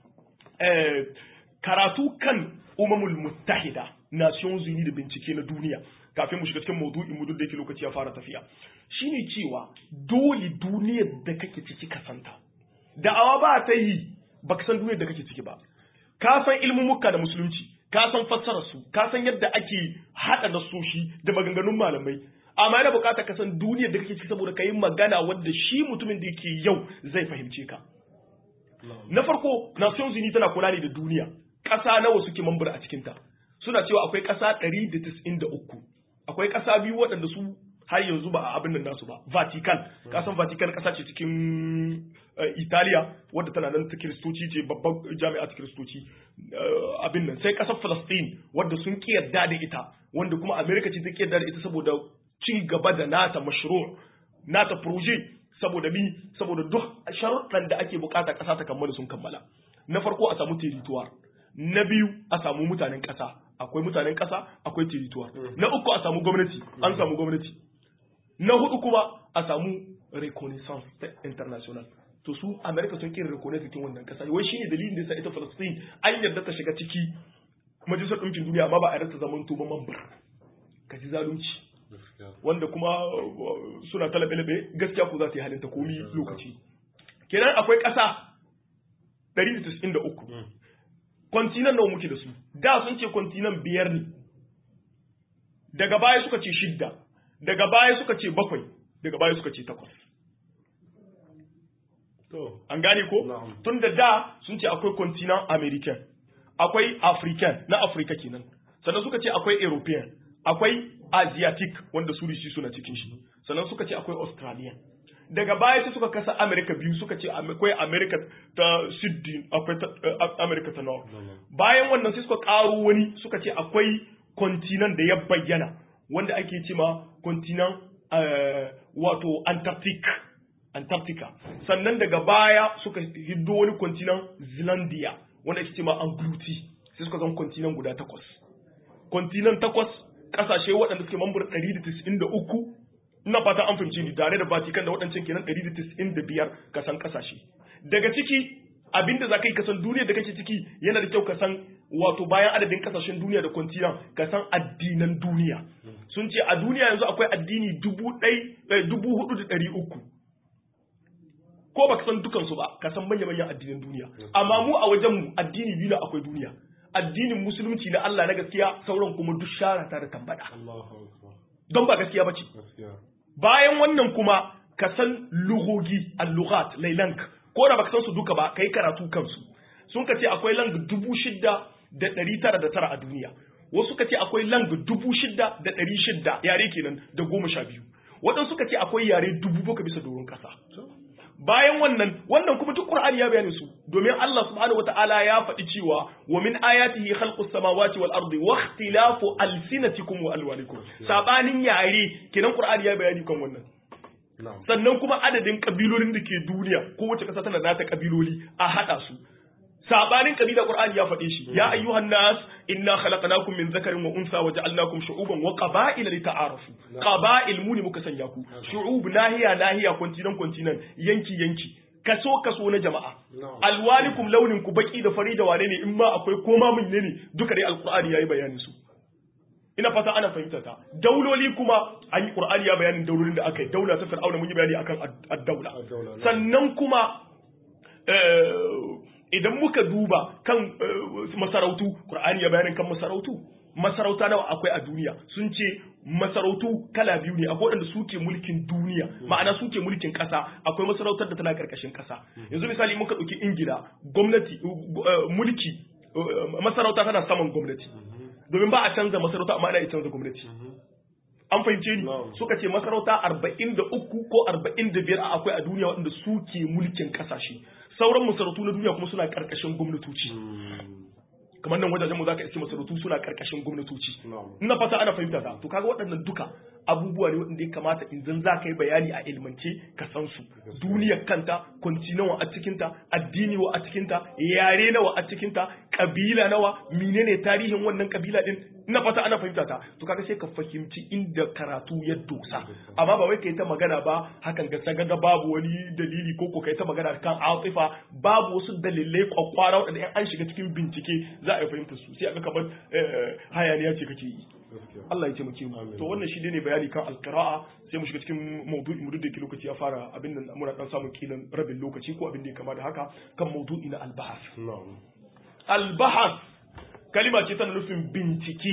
karatu kan umamul muttahida Nations Unies da bincike na duniya kafin mu shiga cikin maudu'in mu duk da yake lokaci ya fara tafiya shine cewa dole duniyar da kake ciki ka santa da'awa ba ta yi baka san duniyar da kake ciki ba ka san ilmumuka da musulunci ka san fassarar su ka san yadda ake hada nasoshi da maganganun malamai amma yana bukata ka san duniyar da kake ciki saboda ka yi magana wanda shi mutumin da yake yau zai fahimce ka na farko Nations Unies tana kula ne da duniya ƙasa nawa suke mambar a cikinta suna cewa akwai ƙasa ɗari da tis'in da uku akwai ƙasa biyu waɗanda su har yanzu ba a abin nan nasu ba Vatican kasan Vatican ƙasa ce cikin Italiya wadda tana nan ta Kiristoci ce babban jami'a ta Kiristoci abin nan sai ƙasar Palestine wadda sun ki yarda da ita wanda kuma America ce ta ki yarda da ita saboda ci gaba da nata mashru' nata project saboda mi saboda duk sharuɗan da ake bukata ƙasa ta kammala sun kammala na farko a samu territoire na biyu a samu mutanen ƙasa akwai mutanen ƙasa akwai territoire na uku a samu gwamnati an samu gwamnati na hudu kuma a samu reconnaissance international to su America sun kira reconnaissance cikin wannan ƙasa wai shine dalilin da yasa ita Palestine an yarda ta shiga ciki majalisar ɗinkin duniya amma ba a yarda ta zaman to ba mambar kaji zalunci wanda kuma suna talabe-labe gaskiya ku za ta yi halin ta komi lokaci kenan akwai ƙasa ɗari da tis'in da uku kontinan nawa muke da su da sun ce kontinan biyar ne daga baya suka ce shidda daga baya suka ce bakwai daga baya suka ce takwas an gane ko tun da da sun ce akwai continent american akwai african na africa kenan sannan suka ce akwai european akwai asiatic wanda su shi suna cikin shi sannan suka ce akwai australian daga baya sai suka kasa america biyu suka ce akwai america ta sydney akwai america ta north bayan wannan sai suka karo wani suka ce akwai continent da ya bayyana wanda ake cema continent wato antarctic Antarctica sannan daga baya suka hiddo wani kontinan Zealandia wanda ake cewa Angluti sai suka zama kontinan guda takwas kontinan takwas kasashe waɗanda suke mambar ɗari da tis'in da uku ina fata an fahimci ni tare da Vatican da waɗancan kenan ɗari da tis'in da biyar kasan kasashe daga ciki abinda za ka yi kasan duniya da kake ciki yana da kyau ka san wato bayan adadin kasashen duniya da kontinan ka san addinan duniya sun ce a duniya yanzu akwai addini dubu ɗai dubu hudu da ɗari uku ko baka san dukansu ba ka san manya manyan addinin duniya amma mu a wajen mu addini biyu akwai duniya addinin musulunci na Allah na gaskiya sauran kuma duk shara ta da tambada don ba gaskiya bace bayan wannan kuma ka san lugogi al-lughat laylank ko da baka san su duka ba kai karatu kansu sun ka ce akwai lang dubu shida da ɗari tara da tara a duniya wasu ka ce akwai lang dubu shida da ɗari shida yare kenan da goma sha biyu waɗansu suka ce akwai yare dubu baka bisa doron ƙasa bayan wannan wannan kuma duk Qur'ani ya bayani su domin Allah subhanahu wataala ya faɗi cewa wa min ayatihi khalqus samawati wal ardi wa ikhtilafu alsinatikum wa alwanikum sabanin yare kenan Qur'ani ya bayani kan wannan sannan kuma adadin kabilolin da ke duniya kowace ƙasa tana da nata kabiloli a hada su sabanin kabila Qur'ani ya faɗe shi ya ayyuhan nas inna khalaqnakum min dhakarin wa untha wa ja'alnakum shu'uban wa qaba'ila lita'arafu qaba'il mu ne muka sanya ku shu'ub nahiya nahiya kontinan kontinan yanki yanki kaso kaso na jama'a alwalikum launin ku baki da fari da wane ne in ma akwai koma mun ne duka dai alqur'ani yayi bayanin su ina fata ana fahimta ta dauloli kuma an yi qur'ani ya bayanin daulolin da aka yi daula ta fir'auna mun yi bayani akan ad-daula sannan kuma idan muka duba kan masarautu Qur'ani ya bayanin kan masarautu masarauta nawa akwai a duniya sun ce masarautu kala biyu ne akwai wanda suke mulkin duniya ma'ana suke mulkin kasa akwai masarautar da tana karkashin kasa yanzu misali muka dauki Ingila gwamnati mulki masarauta tana saman gwamnati domin ba a canza masarauta amma ana iya canza gwamnati an fahimce ni suka ce masarauta arba'in da uku ko arba'in da biyar akwai a duniya waɗanda suke mulkin kasashe sauran masarautu na duniya kuma suna karkashin gwamnatoci kamar nan wajajen mu zaka iske masarautu suna karkashin gwamnatoci ina fata ana fahimta ta to kaga waɗannan duka abubuwa ne wanda ya kamata in zan zaka yi bayani a ilmance ka san su duniyar kanta kontinan wa a cikin ta addini wa a cikin ta yare nawa a cikin ta kabila nawa menene tarihin wannan kabila din ina fata ana fahimta ta to kaga sai ka fahimci inda karatu ya dosa amma ba wai kai ta magana ba hakan ga sagaga babu wani dalili ko ko kai ta magana kan atifa babu wasu dalilai kwakwara wadanda an shiga cikin bincike za a fahimta su sai aka kamar hayaniya ce kake yi Allah ya taimake mu to wannan shi ne bayani kan alqira'a sai mu shiga cikin maudu'i mu duk lokaci ya fara abin nan muna dan samun kilan rabin lokaci ko abin da ya kama da haka kan maudu'i na al-bahth al-bahth kalima ce tana nufin bincike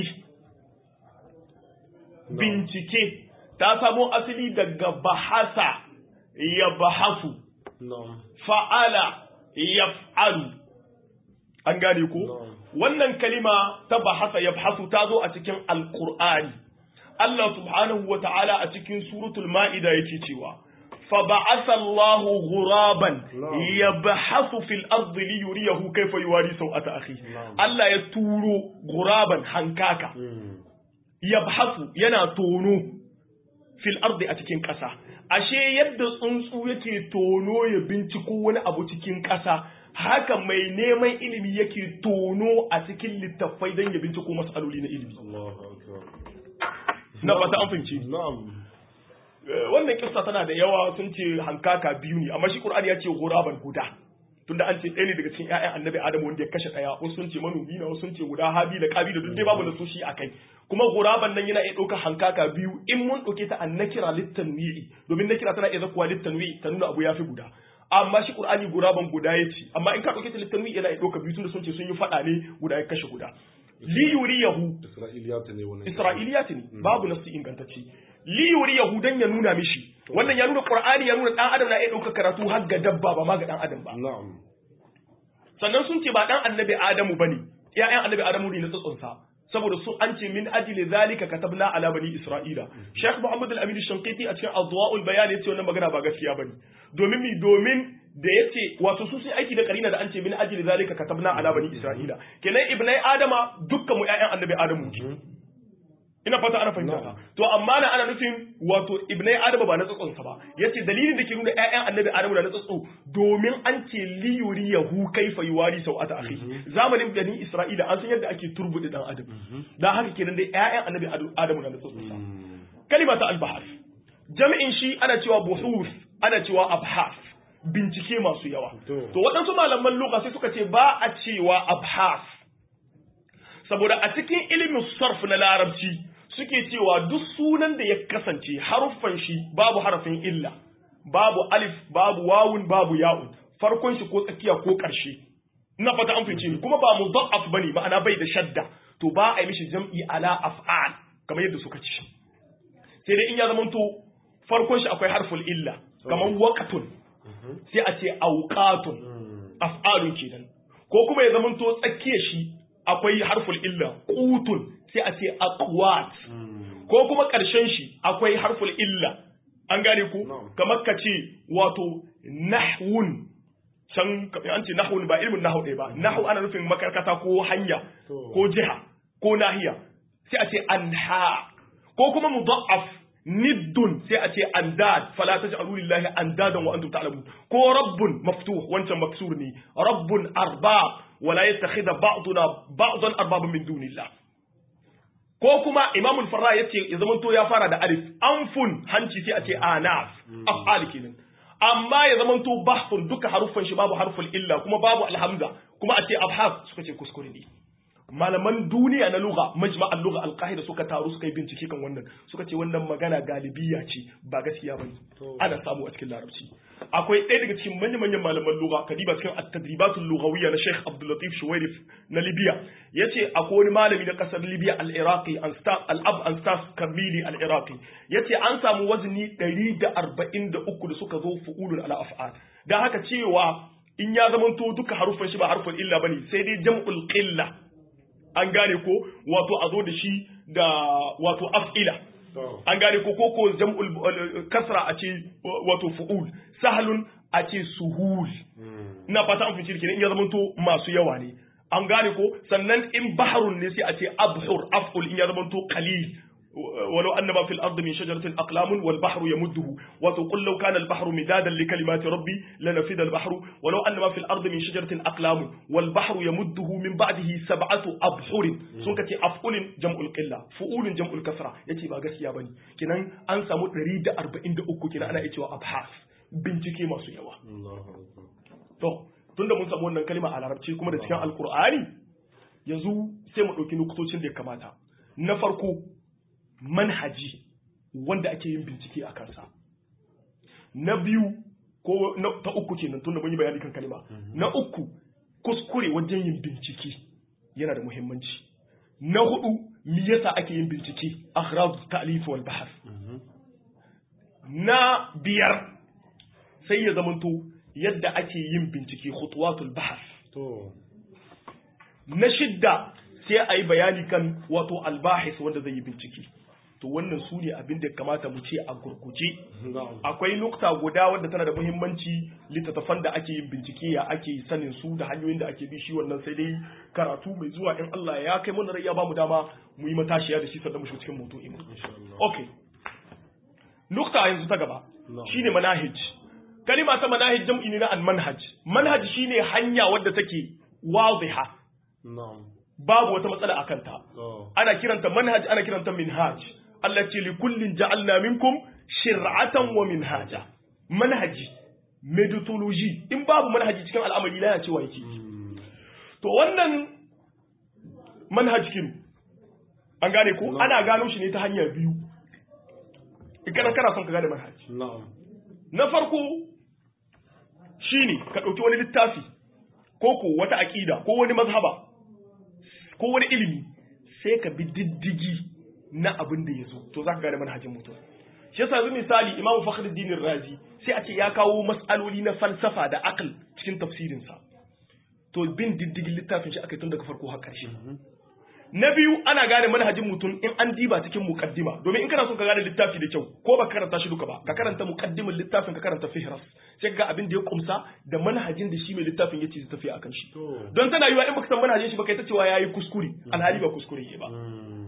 bincike ta samo asali daga bahasa ya bahasu fa'ala yaf'alu an gane ko wannan kalima ta bahasa yabhasu ta zo a cikin alqur'ani Allah subhanahu wata'ala a cikin suratul ma'ida yake cewa fa ba'atha Allahu ghuraban yabhasu fil ardi li yuriyahu kayfa yuwari sawata akhihi Allah ya turo ghuraban hankaka yabhasu yana tono fil ardi a cikin ƙasa ashe yadda tsuntsu yake tono ya binciko wani abu cikin ƙasa haka mai neman ilimi yake tono a cikin littattafai don ya binciko matsaloli na ilimi. Na fata an fahimci? Wannan kissa tana da yawa sun ce hankaka biyu ne, amma shi Qur'ani ya ce guraban guda. Tunda an ce ɗaya ne daga cikin ƴaƴan Annabi Adamu wanda ya kashe ɗaya, wasu sun ce manomi na, wasu sun ce guda habi da kabi da duk dai babu da shi akai. Kuma guraban nan yana iya ɗaukar hankaka biyu in mun ɗauke ta an nakira littanwi'i, domin nakira tana iya zakuwa littanwi'i ta nuna abu ya fi guda. Amma shi Qur'ani guraban guda yace amma in ka dauke ta littanwi yana dauka biyu tunda sun ce sun yi fada ne guda ya kashe guda li yuriyahu isra'iliyat ne wannan isra'iliyat ne babu nasu ingantacce li yuriyahu dan ya nuna mishi wannan ya nuna Qur'ani ya nuna dan adam na iya ɗaukar karatu har ga dabba ba ma ga dan adam ba na'am sannan sun ce ba dan annabi Adamu bane ƴaƴan annabi Adamu ne na tsatsonsa saboda su an ce min ajli zalika katabna ala bani Isra'ila Sheikh Muhammad Al-Amin Shanqiti a cikin Adwa'ul Bayan yace wannan magana ba gaskiya bane domin mi domin da yace wato su sun aiki da karina da an ce min ajli zalika katabna ala bani Isra'ila kenan ibnai Adama dukkan mu ƴaƴan annabi Adamu ne ina fata ana fahimta ta to amma na ana nufin wato ibnai Adama ba na tsatson sa ba yace dalilin da ke nuna ƴaƴan annabi Adamu da na tsatso domin an ce li yuriyahu kaifa yuwari sau'ata akhi zamanin bani Isra'ila an san yadda ake turbude dan adam dan haka kenan dai ƴaƴan annabi Adamu da na tsatson sa kalima ta al-bahar jami'in shi ana cewa buhus ana cewa abhas bincike masu yawa to waɗansu malaman lugha sai suka ce ba a cewa abhas saboda a cikin ilimin sarf na larabci suke cewa duk sunan da ya kasance haruffan shi babu harafin illa babu alif babu wawun babu ya'un farkon shi ko tsakiya ko ƙarshe ina fata an fice ni kuma ba mudha'af bane ma'ana bai da shadda to ba a yi mishi jam'i ala af'al kamar yadda suka ce sai dai in ya zama to farkon shi akwai harful illa kamar waqtun sai a ce awqatun af'alun kenan ko kuma ya zama to tsakiyar shi akwai harful illa qutun sai a ce aqwat ko kuma ƙarshen shi akwai harful illa an gane ku kamar ka ce wato nahwun can an ce nahwun ba ilmin nahwu ɗaya ba nahwu ana nufin makarkata ko hanya ko jiha ko nahiya sai a ce anha ko kuma mudha'af niddun sai a ce andad fala taj'alu lillahi andadan wa antum ta'lamun ko rabbun maftuh wancan maksur ne rabbun arbab wala yattakhidha ba'duna ba'dan arbaban min dunillah ko kuma imamul farra yace ya zamanto ya fara da alif anfun hanci sai a ce anaf af'al kenan amma ya zamanto bahfun duka haruffan shi babu harful illa kuma babu alhamza kuma a ce abhas suka ce kuskure ne malaman duniya na lugha majma'al lugha al-qahida suka taru suka yi bincike kan wannan suka ce wannan magana galibiya ce ba gaskiya bane ana samu a cikin larabci akwai ɗaya daga cikin manyan manyan malaman lugha kadiba cikin at-tadribatul lughawiyya na Sheikh Abdul Latif Shuwairif na Libya yace akwai wani malami na kasar Libya al-Iraqi Anstas al-Ab Anstas Kamili al-Iraqi yace an samu wazni ɗari da arba'in da uku da suka zo fu'ulun ala af'al dan haka cewa in ya zamanto duka harufan shi ba harfin illa bane sai dai jam'ul qilla an gane ko wato a zo da shi da wato af'ila an gane ko koko jam'ul kasra a ce wato fu'ul sahlun a ce suhul ina fata an fice kenan in ya zamanto masu yawa ne an gane ko sannan in bahrun ne sai a ce abhur af'ul in ya zamanto qalil ولو أن ما في الأرض من شجرة أقلام والبحر يمده وتقول لو كان البحر مدادا لكلمات ربي لنفد البحر ولو أن ما في الأرض من شجرة أقلام والبحر يمده من بعده سبعة أبحر سنكتي أفعول جمع القلة فؤول جمع الكسرة يتي ما قسيا بني كنان أنسى متريد أربعين دقو كنا أنا إتوا أبحاث بنتكي ما سيوا تو tunda mun samu wannan kalma a larabci kuma da cikin alkur'ani yanzu sai mu dauki nukutocin da ya kamata na farko manhaji wanda ake yin bincike a kansa na biyu ko ta uku kenan tunda mun yi bayani kan kalma na uku kuskure wajen yin bincike yana da muhimmanci na hudu me yasa ake yin bincike aghrad ta'lif wal bahth na biyar sai ya zamanto yadda ake yin bincike khutuwatul bahth to na shidda sai ayi bayani kan wato al-bahith wanda zai yi bincike to wannan su ne abin da kamata mu ce a gurguje akwai nukta guda wadda tana da muhimmanci littattafan da ake yin bincike ya ake sanin su da hanyoyin da ake bi shi wannan sai dai karatu mai zuwa in Allah ya kai mana rai ya bamu dama mu yi matashiya da shi sannan mu shiga cikin maudu'in okay nukta yanzu ta gaba shine manahij kalima ta manahij jam'i ne na al-manhaj manhaj shine hanya wadda take wadiha na'am babu wata matsala akan ta ana kiranta manhaj ana kiranta minhaj Allah ce li kullin ja'alna minkum shir'atan wa minhaja manhaji methodology in babu manhaji cikin al'amari la ya cewa yake to wannan manhajin an gane ko ana gano shi ne ta hanya biyu idan kana son ka gane manhaji na'am na farko shine ka dauki wani littafi ko ko wata aqida ko wani mazhaba ko wani ilimi sai ka bi diddigi na abin da ya zo to za ka gane manhajin mutum shi yasa yanzu misali Imam Fakhruddin Razi sai a ce ya kawo mas'aloli na falsafa da aql cikin tafsirin sa to bin diddigin littafin shi akai tun daga farko har ƙarshe na biyu ana gane manhajin mutum in an diba cikin muqaddima domin in kana so ka gane littafi da kyau ko ba karanta shi duka ba ka karanta muqaddimin littafin ka karanta fihras sai ga abin da ya kumsa da manhajin da shi mai littafin yace zai tafi akan shi don tana yiwa in baka san manhajin shi ba kai ta cewa yayi kuskure alhali ba kuskure ne ba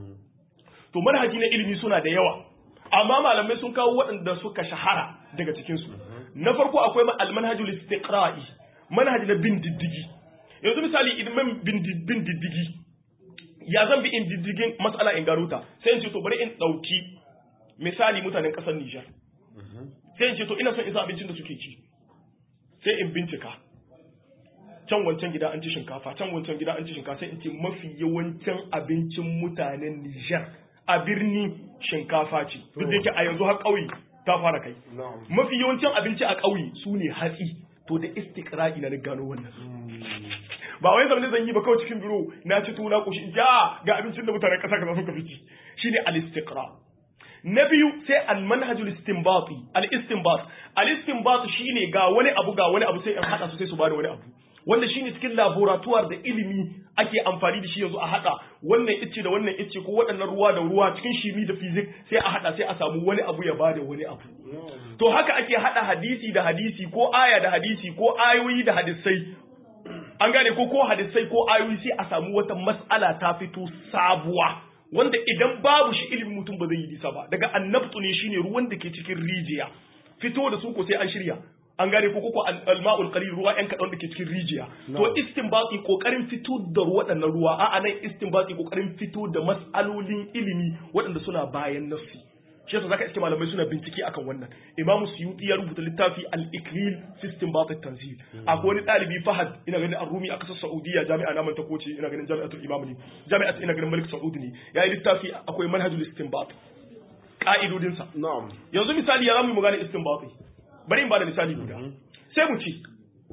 to manhaji na ilimi suna da yawa amma malamai sun kawo waɗanda suka shahara daga cikin su na farko akwai al-manhajul istiqra'i manhaji na bin diddigi yanzu misali idan bin diddigi ya zan bi in diddigin matsala in gano ta sai in ce to bari in ɗauki misali mutanen ƙasar Nijar sai in ce to ina son isa abincin da suke ci sai in bincika can wancan gida an ci shinkafa can wancan gida an ci shinkafa sai in ce mafi yawancin abincin mutanen Nijar a birni shinkafa ce duk da yake a yanzu har ƙauye ta fara kai mafi yawancin abinci a ƙauye su ne hatsi to da istiqra'i na gano wannan ba wai zamanin zan yi ba kawai cikin biro na ci tuna kushi ja ga abincin da mutanen kasa kaza suka fici shine al-istiqra na biyu sai al-manhajul istinbati al-istinbat al-istinbat shine ga wani abu ga wani abu sai in hada su sai su bada wani abu wanda shine cikin laboratoire da ilimi ake amfani da shi yanzu a hada wannan icce da wannan icce ko waɗannan ruwa da ruwa cikin shimi da physics sai a hada sai a samu wani abu ya bada wani abu to haka ake hada hadisi da hadisi ko aya da hadisi ko ayoyi da hadisai an gane ko ko hadisai ko ayoyi sai a samu wata mas'ala ta fito sabuwa wanda idan babu shi ilimin mutum ba zai yi nisa ba daga annabtu ne shine ruwan da ke cikin rijiya fito da su ko sai an shirya an gane ko ko alma'ul qalil ruwa yan kadan da ke cikin rijiya to istinbati kokarin fito da waɗannan ruwa a'a nan istinbati kokarin fito da mas'alolin ilimi waɗanda suna bayan nafsi shi yasa zaka iske malamai suna bincike akan wannan imamu suyuti ya rubuta littafi al-iklil system ba tanzil akwai wani dalibi fahad ina ganin ar-rumi a kasar saudiya jami'a naman ta koce ina ganin jami'atul imam ne jami'at ina ganin malik saudi ne yayi littafi akwai manhajul istinbat ka'idodin sa na'am yanzu misali ya zamu mu gane istinbat bari in bada misali guda sai mu ci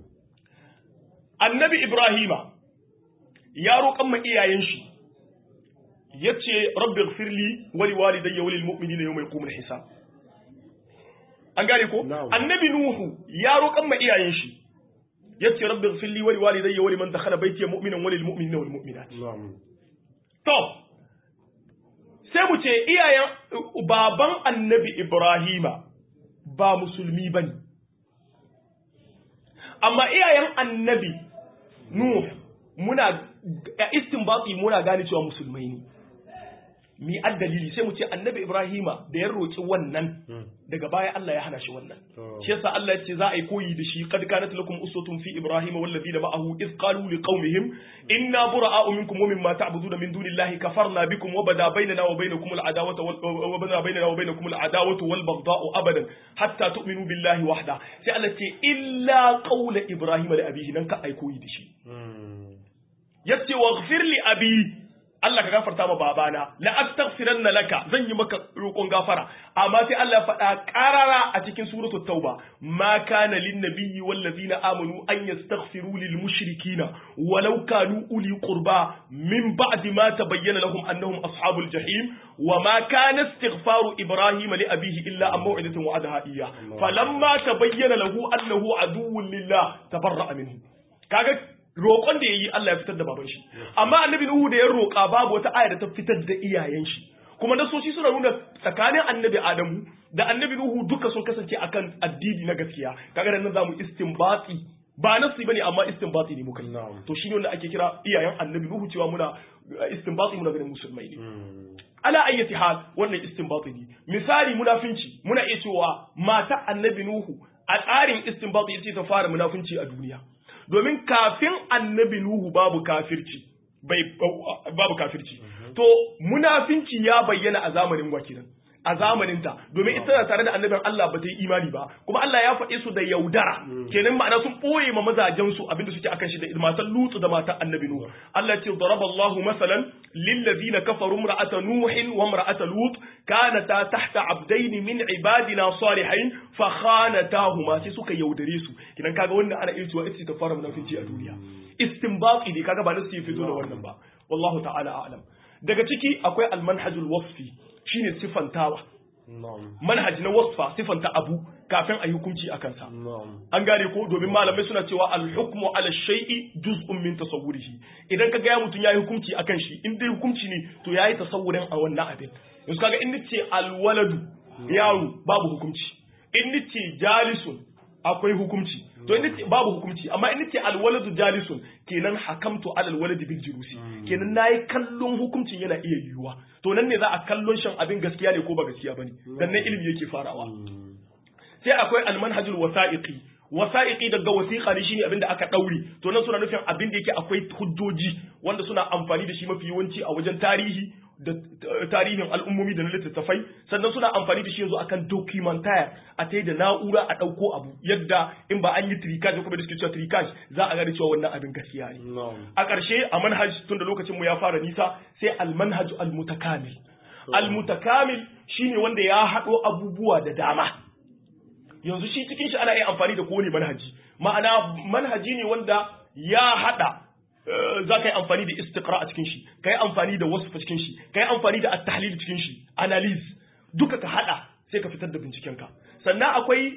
annabi ibrahima ya roƙan ma iyayen shi yace rabbi ighfirli wa liwalidayya wa lilmu'minina yawma yaqumul hisab an gane ko annabi nuhu ya roƙan ma iyayen shi yace rabbi ighfirli wa liwalidayya wa liman dakhala baytiya mu'minan wa lilmu'minina wal mu'minat to sai mu ce iyayen baban annabi ibrahima ba musulmi bane amma iyayen annabi nuhu muna istinbati muna gane cewa musulmai ne mi addalili sai mu ce annabi ibrahima da ya roki wannan daga baya Allah ya hana shi wannan shi yasa Allah ya ce za a yi koyi da shi qad kanat lakum uswatun fi ibrahima wal ladina ma'ahu iz qalu liqaumihim inna bura'a'u minkum wa mimma ta'buduna min dunillahi kafarna bikum wa bada bainana wa bainakum al adawatu wa bada bainana wa bainakum al adawatu wal baghdha'u abadan hatta tu'minu billahi wahda sai Allah ce illa qawla ibrahima li abihi nan ka ai koyi da shi yace waghfir li abi Allah ka gafarta ma babana la astaghfiranna laka zan yi maka roƙon gafara amma sai Allah ya faɗa ƙarara a cikin suratul tauba ma kana lin nabiyyi wal ladina amanu an yastaghfiru lil mushrikina walau kanu uli qurba min ba'di ma tabayyana lahum annahum ashabul jahim wa ma kana istighfaru ibrahim li abihi illa an maw'idatin wa'adaha iyyah falamma tabayyana lahu annahu aduwwun lillah tabarra'a minhu kaga roƙon da yayi Allah ya fitar da baban shi amma annabi Nuhu da ya roƙa babu wata aya da ta fitar da iyayen shi kuma nasoci suna nuna tsakanin annabi Adamu da annabi Nuhu duka sun kasance akan addini na gaskiya kaga nan zamu istinbati ba nasi bane amma istinbati ne muka to shine wanda ake kira iyayen annabi Nuhu cewa muna istinbati muna ganin musulmai ne ala ayyati hal wannan istinbati ne misali munafinci muna iya cewa mata annabi Nuhu a tsarin istinbati ita ta fara munafinci a duniya domin kafin annabi Nuhu babu kafirci bai babu kafirci to munafinci ya bayyana a zamanin wakilan a zamanin ta domin ita tare da annabin Allah ba ta yi imani ba kuma Allah ya faɗe su da yaudara kenan ma'ana sun boye ma mazajen su abinda suke akan shi da matan Lutu da matan annabi Nuhu Allah ya ce daraballahu masalan lil ladina kafaru imra'ata nuhin wa imra'ata lut kanata tahta abdayn min ibadina salihin fa khanatahuma sai suka yaudare su kidan kaga wannan ana iya cewa ita ta fara munafici a duniya istinbati ne kaga ba nasu yi fito da wannan ba wallahu ta'ala a'lam daga ciki akwai al-manhajul wasfi shine sifantawa manhaj na wasfa sifanta abu kafin a yi hukunci a kansa an gane ko domin malamai suna cewa al-hukmu ala shay'i juz'un min tasawwurihi idan kaga ya mutun yayi hukunci akan shi in dai hukunci ne to yayi tasawurin a wannan abin yanzu kaga in nace al-waladu yaro babu hukunci in nace jalisun akwai hukunci to in nace babu hukunci amma in nace al-waladu jalisun kenan hakamtu ala al-waladi bil julusi kenan nayi kallon hukuncin yana iya yiwuwa to nan ne za a kallon shan abin gaskiya ne ko ba gaskiya bane dan nan ilimi yake farawa sai akwai al-manhajul wasa'iqi wasa'iqi daga wasiqa ne shine abin da aka daure to nan suna nufin abin da yake akwai hujjoji wanda suna amfani da shi mafi yawanci a wajen tarihi da tarihin al'ummomi da na littattafai sannan suna amfani da shi yanzu akan documentaire a ta da na'ura a ɗauko abu yadda in ba an yi tricage kuma da suke cewa tricage za a gane cewa wannan abin gaskiya ne a ƙarshe a manhaj tun da lokacin mu ya fara nisa sai al-manhaj al-mutakamil al-mutakamil shine wanda ya haɗo abubuwa da dama yanzu shi cikin shi ana iya amfani da kowane manhaji ma'ana manhaji ne wanda ya haɗa za ka yi amfani da istiqra a cikin shi ka yi amfani da wasf a cikin shi ka yi amfani da at-tahlil cikin shi analyze duka ka hada sai ka fitar da bincikenka sannan akwai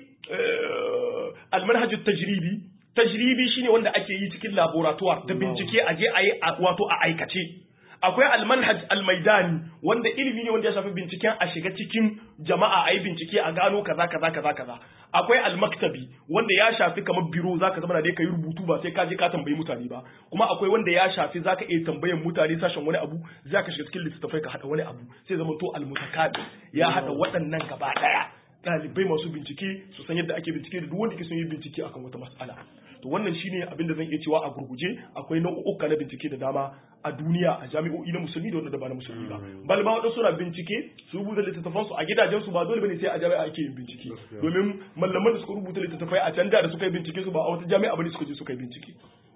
al-manhaj at-tajribi tajribi shine wanda ake yi cikin laboratoire da bincike a je a yi wato a aikace akwai al-manhaj al-maidani wanda ilimi ne wanda ya shafi binciken a shiga cikin jama'a a yi bincike a gano kaza kaza kaza kaza akwai al-maktabi wanda ya shafi kamar biro zaka zama da dai kai rubutu ba sai ka je ka tambayi mutane ba kuma akwai wanda ya shafi zaka iya tambayan mutane sashen wani abu zaka shiga cikin littattafai ka hada wani abu sai zama to al-mutakabi ya hada waɗannan gaba daya ɗalibai masu bincike su san yadda ake bincike da duk wanda ke son yin bincike akan wata mas'ala to wannan shine abin da zan iya cewa a gurguje akwai nau'uka na bincike da dama a duniya a jami'o'i na musulmi da wanda ba na musulmi ba bal ma wadansu suna bincike su rubuta littattafan su a gidajen su ba dole bane sai a jami'a ake yin bincike domin mallaman da suka rubuta littattafai a can da suka yi bincike su ba a wata jami'a bane suka je suka yi bincike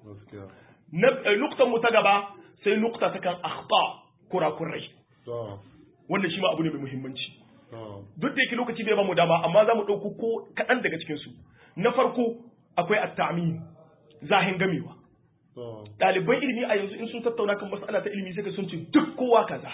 na nuktan mu ta gaba sai nukta ta kan akhta kurakurai wannan shi ma abu ne mai muhimmanci duk da yake lokaci bai ba mu dama amma za mu ɗauko ko kaɗan daga cikin su na farko akwai at-ta'min zahin gamewa ɗaliban ilimi a yanzu in sun tattauna kan mas'ala ta ilimi sai ka sun ce duk kowa kaza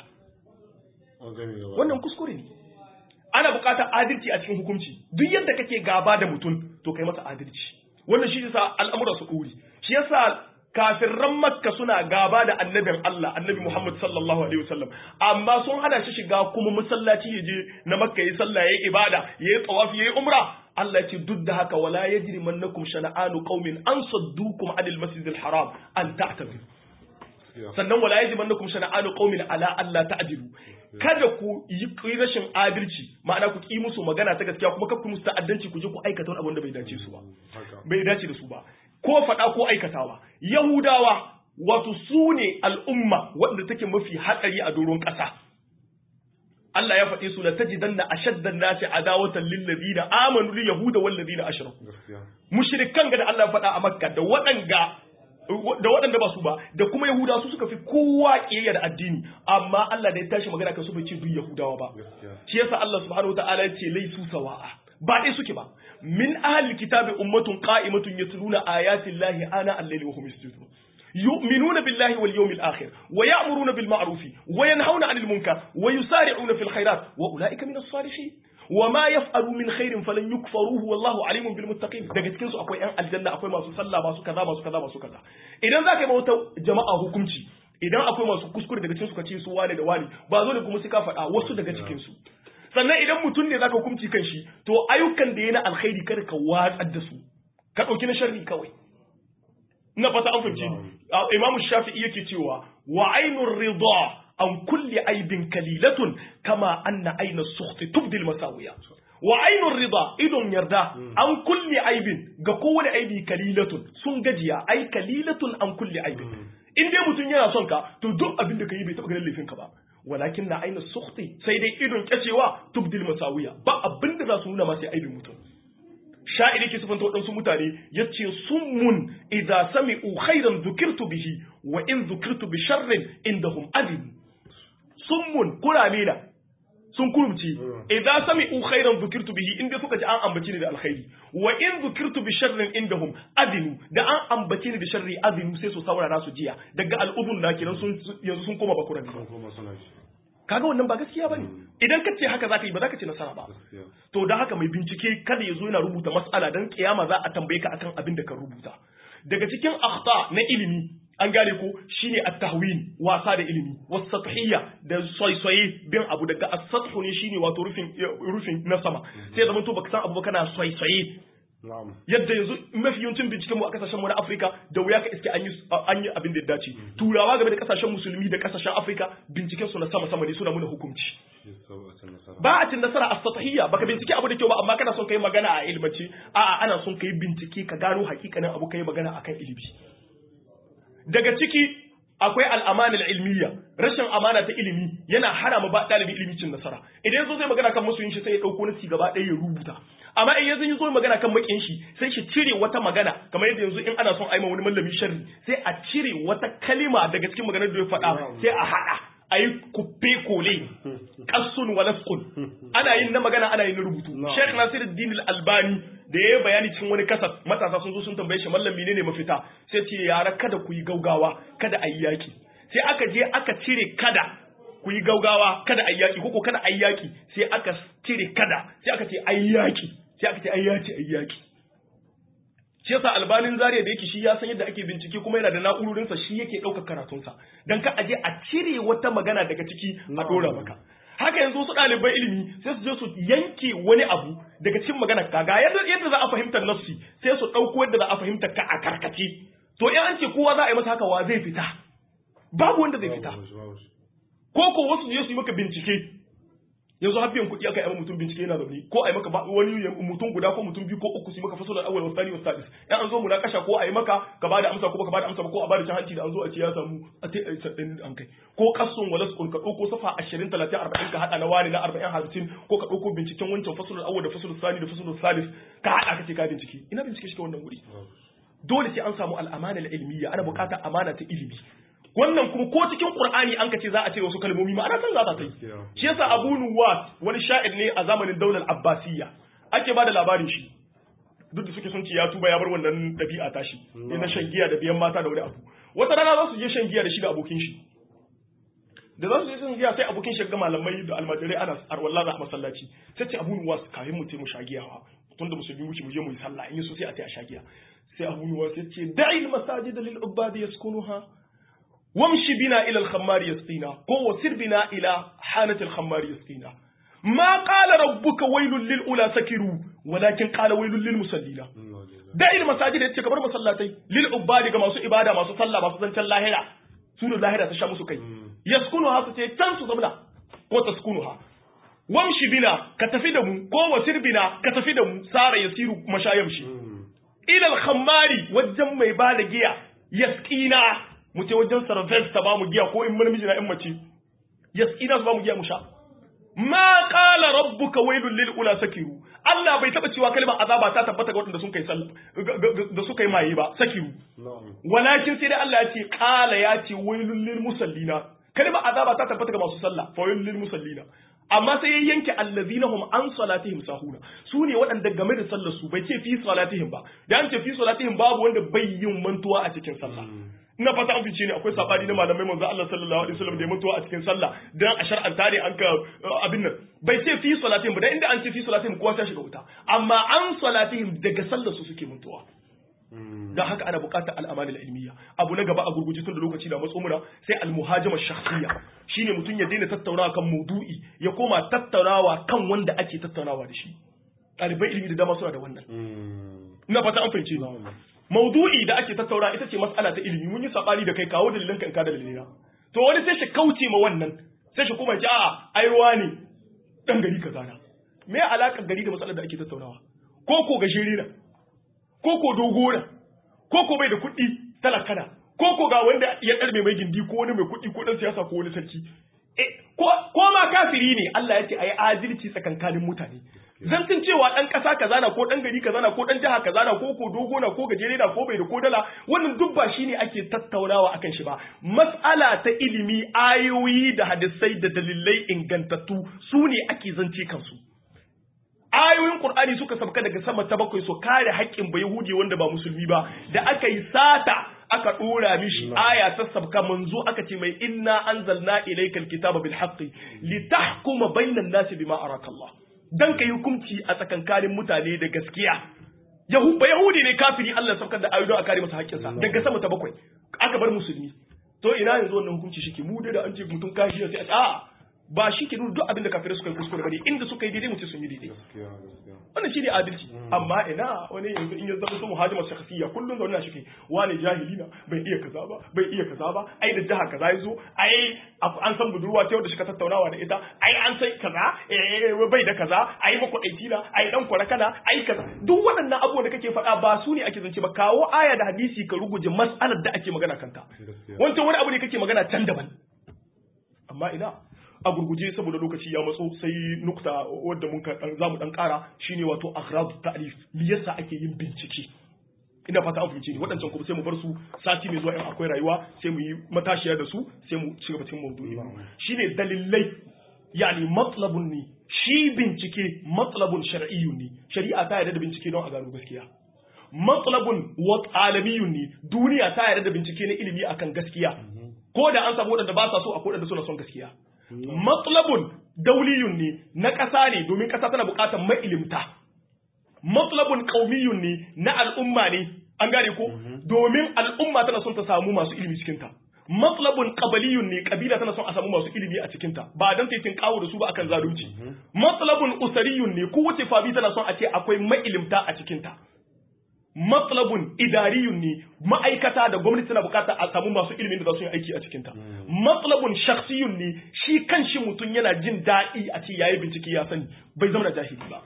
wannan kuskure ne ana buƙatar adalci a cikin hukunci duk yadda kake gaba da mutum to kai masa adalci wannan shi yasa al'amura su ɗori shi yasa kafirran makka suna gaba da annabin Allah annabi Muhammad sallallahu alaihi wasallam amma sun hana shi shiga kuma masallaci ya je na makka yayi sallah yayi ibada yayi tawafi yayi umra Allah ce duk da haka wala yajrimannakum shana'anu qaumin an saddukum anil masjidil haram an ta'tadiru sannan wala yajrimannakum shana'anu qaumin ala alla ta'dilu kada ku yi rashin adalci ma'ana ku ki musu magana ta gaskiya kuma kar ku musu ta'addanci ku je ku aikata wani abin da bai dace su ba bai dace da su ba ko faɗa ko aikatawa yahudawa wato su ne al'umma wanda take mafi hatsari a doron ƙasa Allah ya faɗe su la tajidanna ashaddan nasi adawatan lil ladina amanu lil yahuda wal ladina ashraku mushrikan ga da Allah ya faɗa a Makka da waɗanga da waɗanda ba su ba da kuma yahuda su suka fi kowa kiyayya da addini amma Allah da ya tashi magana kan su bai ce duk yahudawa ba shi yasa Allah subhanahu wataala ya ce laisu sawa'a ba dai suke ba min ahli kitabi ummatun qa'imatun yatluna ayati llahi ana al-layli wa hum yasjudun yu'minuna billahi wal yawmil akhir wa ya'muruna bil ma'ruf wa yanhauna 'anil munkar wa yusari'una fil khairat wa ulaika minas salihin wa ma yaf'alu min khairin falan yukfaruhu wallahu 'alimun bil muttaqin daga cikin su akwai yan aljanna akwai masu sallah masu kaza masu kaza masu kaza idan zaka yi wata jama'a hukunci idan akwai masu kuskure daga cikin su kace su wane da wani ba zo ne kuma sai ka faɗa wasu daga cikin su sannan idan mutum ne zaka hukunci kan shi to ayyukan da yana alkhairi kada ka watsar da su ka dauki na sharri kawai ina fata an fahimci Imam Shafi'i yake cewa wa ainur ridha an kulli aibin kalilatun kama anna aina sukhti tubdi al-masawiya wa ainur ridha idon yarda an kulli aibin ga kowane aibi kalilatun sun gajiya ai kalilatun an kulli aibin in dai mutum yana son ka to duk abin da kai bai taba ganin laifin ka ba walakin na aina sukhti sai dai idon kyacewa tubdil masawiya ba abin da za su nuna masa aibin mutum sha'iri ke sufanta waɗansu mutane yace summun idza sami'u khairan dhukirtu bihi wa in dhukirtu bi sharrin indahum alim summun kuramina sun kurumci idza sami'u khairan dhukirtu bihi inda suka ji an ambace ni da alkhairi wa in dhukirtu bi sharrin indahum adinu da an ambace ni da sharri adinu sai su saurara su jiya daga al'udun na kenan sun yanzu sun koma bakura sun koma suna ji kaga wannan ba gaskiya bane idan ka ce haka zaka yi ba zaka ce nasara ba to dan haka mai bincike kada ya zo yana rubuta mas'ala dan kiyama za a tambaye ka akan abin da ka rubuta daga cikin akhta na ilimi an gane ko shine at-tahwin wasa da ilimi was-sathiyya da soysoye bin abu daga as-sathu ne shine wato rufin rufin na sama sai zaman to baka san abu ba kana soysoye yadda yanzu mafi yawancin binciken mu a kasashen mu na Afirka da wuya ka iske an yi an yi abin da ya dace turawa game da kasashen musulmi da kasashen Afirka binciken su na sama sama ne suna muna hukunci ba a cin nasara a satahiyya baka bincike abu da kyau ba amma kana son kai magana a ilmace a'a ana son kai bincike ka gano hakikanin abu kai magana akan ilimi daga ciki akwai al'amana ilmiya rashin amana ta ilimi yana hana mu ba dalibi ilimi cin nasara idan yazo zai magana kan musulunci shi sai ya dauko nasi gaba ɗaya ya rubuta amma in yanzu yazo magana kan makin shi sai shi cire wata magana kamar yadda yanzu in ana son aima wani mallami sharri sai a cire wata kalima daga cikin maganar da ya faɗa sai a haɗa a yi kuppe kole kassun wa nasqun ana yin na magana ana yin na rubutu Sheikh Nasiruddin Al-Albani da yayi bayani cikin wani kasar matasa sun zo sun tambaye shi mallam menene mafita sai ce yara kada ku yi gaugawa kada ayi yaki sai aka je aka cire kada ku yi gaugawa kada ayi yaki koko kada ayi yaki sai aka cire kada sai aka ce ayi yaki sai aka ce ayi yaki ayi yaki shi yasa albanin zariya da yake shi ya san yadda ake bincike kuma yana da na'urorinsa shi yake ɗaukar karatunsa don ka aje a cire wata magana daga ciki a ɗora maka haka yanzu su ɗaliban ilimi sai su je su yanke wani abu daga cikin magana ka ga yadda yadda za a fahimtar nafsi sai su ɗauko yadda za a fahimta ka a karkace to in an ce kowa za a yi masa haka wa zai fita babu wanda zai fita ko ko wasu je su yi maka bincike yanzu har biyan kuɗi aka yi mutum bincike yana zaune ko a yi maka wani mutum guda ko mutum biyu ko uku su yi maka fasalar awal wasani wa sadis in an zo mu na kasha ko a yi maka ka bada amsa ko baka bada amsa ko a bada cin hanci da an zo a ce ya samu a ta an kai ko kasun wala su ka ɗauko safa ashirin talatin arba'in ka haɗa na wani na arba'in hamsin ko ka ɗauko binciken wancan fasalar awal da fasalar sani da fasalar salis ka haɗa ka ce ka bincike ina bincike shi ta wannan wuri dole sai an samu al'amana ilmiya ana buƙatar amana ta ilimi wannan kuma ko cikin Qur'ani an kace za a ce wasu kalmomi ma ana san za ta yi shi yasa Abu Nuwas wani sha'ir ne a zamanin daular Abbasiyya ake bada labarin shi duk da suke sun ce ya tuba ya bar wannan dabi'a ta shi ne na shan giya da biyan mata da wani abu wata rana za su je shan giya da shi da abokin shi da za su je shan giya sai abokin shi ga malamai da almajirai ana arwalla za a masallaci sai ce Abu Nuwas kafin mu ce mu sha giya tunda musulmi wuce mu je mu yi sallah in yi so sai a ce a sha giya sai Abu Nuwas ya ce da'il masajid lil ubadi yaskunuha وامشي بنا إلى الخمار يسقينا قو وسر بنا إلى حانة الخمار يسقينا ما قال ربك ويل للأولى سكروا ولكن قال ويل للمصلين دع المساجد يتكبر مسلاتي للعباد كما سو إبادة ما سو صلى ما سو زنچ اللاهرة سنو اللاهرة تشامو سو كي يسكنها ستي تنسو زمنا وتسكنها وامشي بنا كتفيدهم قو وسر بنا كتفيدهم سار يسير مشا يمشي إلى الخمار وجم إبادة جيا يسقينا mu ce wajen sarfes ta ba mu giya ko in namiji na in mace yasina su ba mu giya mu sha ma qala rabbuka wailul lil ula sakiru Allah bai taba cewa kalmar azaba ta tabbata ga wanda sun kai sallah da suka yi maye ba sakiru walakin sai dai Allah ya ce qala ya ce wailul lil musallina kalmar azaba ta tabbata ga masu sallah fa wailul lil musallina amma sai ya yanke allazina hum an salatihim sahuna su ne waɗanda game da sallar su bai ce fi salatihim ba da an ce fi salatihim babu wanda bai yin mantuwa a cikin sallah ina fata an fice ne akwai sabani na malamai manzo Allah sallallahu alaihi wasallam da ya mutuwa a cikin sallah dan a shar'anta ne an ka abin nan bai ce fi salatihim ba dan inda an ce fi salatihim kowa sai shiga wuta amma an salatihim daga sallar su suke mutuwa dan haka ana buƙatar al'amal ilmiya abu na gaba a gurguje tun da lokaci da matso muna sai al-muhajama shakhsiyya shine mutun ya daina tattaunawa kan maudu'i ya koma tattaunawa kan wanda ake tattaunawa da shi ɗalibai ilimi da dama suna da wannan ina fata an fahimce maudu'i da ake tattauna ita ce mas'ala ta ilimi mun yi sabani da kai kawo dalilan ka in ka da dalilina to wani sai shi kauce ma wannan sai shi kuma ji a'a ai wani dan gari kaza na me alakar gari da mas'alar da ake tattaunawa ko ko gajere na ko ko dogo na ko ko bai da kuɗi talaka na ko ko ga wanda ya karbe mai gindi ko wani mai kuɗi ko dan siyasa ko wani sarki eh ko ko ma kafiri ne Allah ya ce ayi adalci tsakankanin mutane zantin cewa dan kasa kaza na ko dan gari kaza na ko dan jaha kaza na ko ko dogo na ko gajere na ko bai da ko dala wannan duk ba shine ake tattaunawa akan shi ba mas'ala ta ilimi ayoyi da hadisai da dalilai ingantattu su ne ake zance kansu ayoyin Qur'ani suka sabka daga sama ta bakwai so kare haƙƙin bayahudi wanda ba musulmi ba da aka yi sata aka dora mishi aya ta sabka manzo aka ce mai inna anzalna ilaykal kitaba bil haqqi litahkuma bainan nasi bima araka Allah dan kai hukunci a tsakankanin mutane da gaskiya yahuba yahudi ne kafiri Allah sabkar da ayoyi a kare masa haƙƙinsa daga sama ta bakwai aka bar musulmi to ina yanzu wannan hukunci shike mu da an ce mutum kashi sai a ba shi ke nuna duk abin da kafirai suka yi kuskure bane inda suka yi daidai mutum sun yi daidai wannan shine adalci amma ina wani yanzu in ya zama su muhajimar shakhsiyya kullun da wannan shi wani jahili na bai iya kaza ba bai iya kaza ba ai da jaha kaza yazo ai an san budurwa ta yau da shi ka tattaunawa da ita ai an sai kaza bai da kaza ai ba kuɗaiti na ai dan kwara kana ai kaza duk waɗannan abubuwan da kake faɗa ba su ne ake zance ba kawo aya da hadisi ka ruguje mas'alar da ake magana kanta wancan wani abu ne kake magana can daban amma ina a gurguje saboda lokaci ya matso sai nukta wadda mun za mu dan kara shine wato aghrad ta'rif me yasa ake yin bincike ina fata an fice ni wadancan kuma sai mu bar su sati mai zuwa in akwai rayuwa sai mu yi matashiya da su sai mu ci gaba cikin maudu'i shine dalilai yani matlabun ni shi bincike matlabun shar'iyyun ni shari'a ta yarda da bincike don a gano gaskiya matlabun wa alamiyun ni duniya ta yarda da bincike na ilimi akan gaskiya ko da an samu wadanda ba sa so akwai wadanda suna son gaskiya matsalabun dauliyun ne na ƙasa ne domin ƙasa tana buƙatar mailimta matsalabun ƙaumiyun ne na al'umma ne an gane ko domin al'umma tana son ta samu masu ilimi cikinta matsalabun ƙabaliyun ne ƙabila tana son a samu masu ilimi a cikinta ba don taifin kawo da su ba akan zalunci matsalabun usariyun ne kowace fabi tana son a ce akwai mailimta a cikinta matsalabun idariyun ne ma'aikata da gwamnati tana bukata a samu masu ilimin da za su yi aiki a cikinta matsalabun shakhsiyun ne shi kan shi mutum yana jin daɗi a ce yayi bincike ya sani bai zama da jahili ba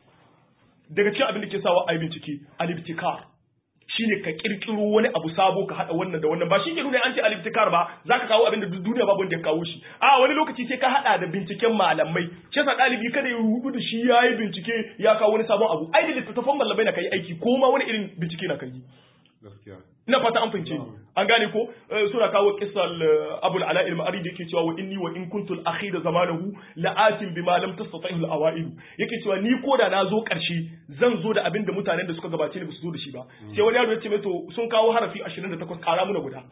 daga cikin abin da ke sawa ayi bincike al-ibtikar shine ka kirkiro wani abu sabo ka hada wannan da wannan ba shi ke nuna an ce al-ibtikar ba zaka kawo abin da duniya babu wanda ya kawo shi a wani lokaci sai ka hada da binciken malamai shi yasa dalibi kada ya rubu da shi yayi bincike ya kawo wani sabon abu ai da littattafan malamai na kai aiki ko ma wani irin bincike na kai gaskiya ina fata an fahimce ni an gane ko suna kawo qissal abul ala al ma'ari da yake cewa wa inni wa in kuntu al akhir zamanahu la atim bima lam tastati'u al awail yake cewa ni ko da na zo karshe zan zo da abin da mutanen da suka gabace ni ba su zo da shi ba sai wani yaro ya ce mai to sun kawo harafi ashirin da takwas kara muna guda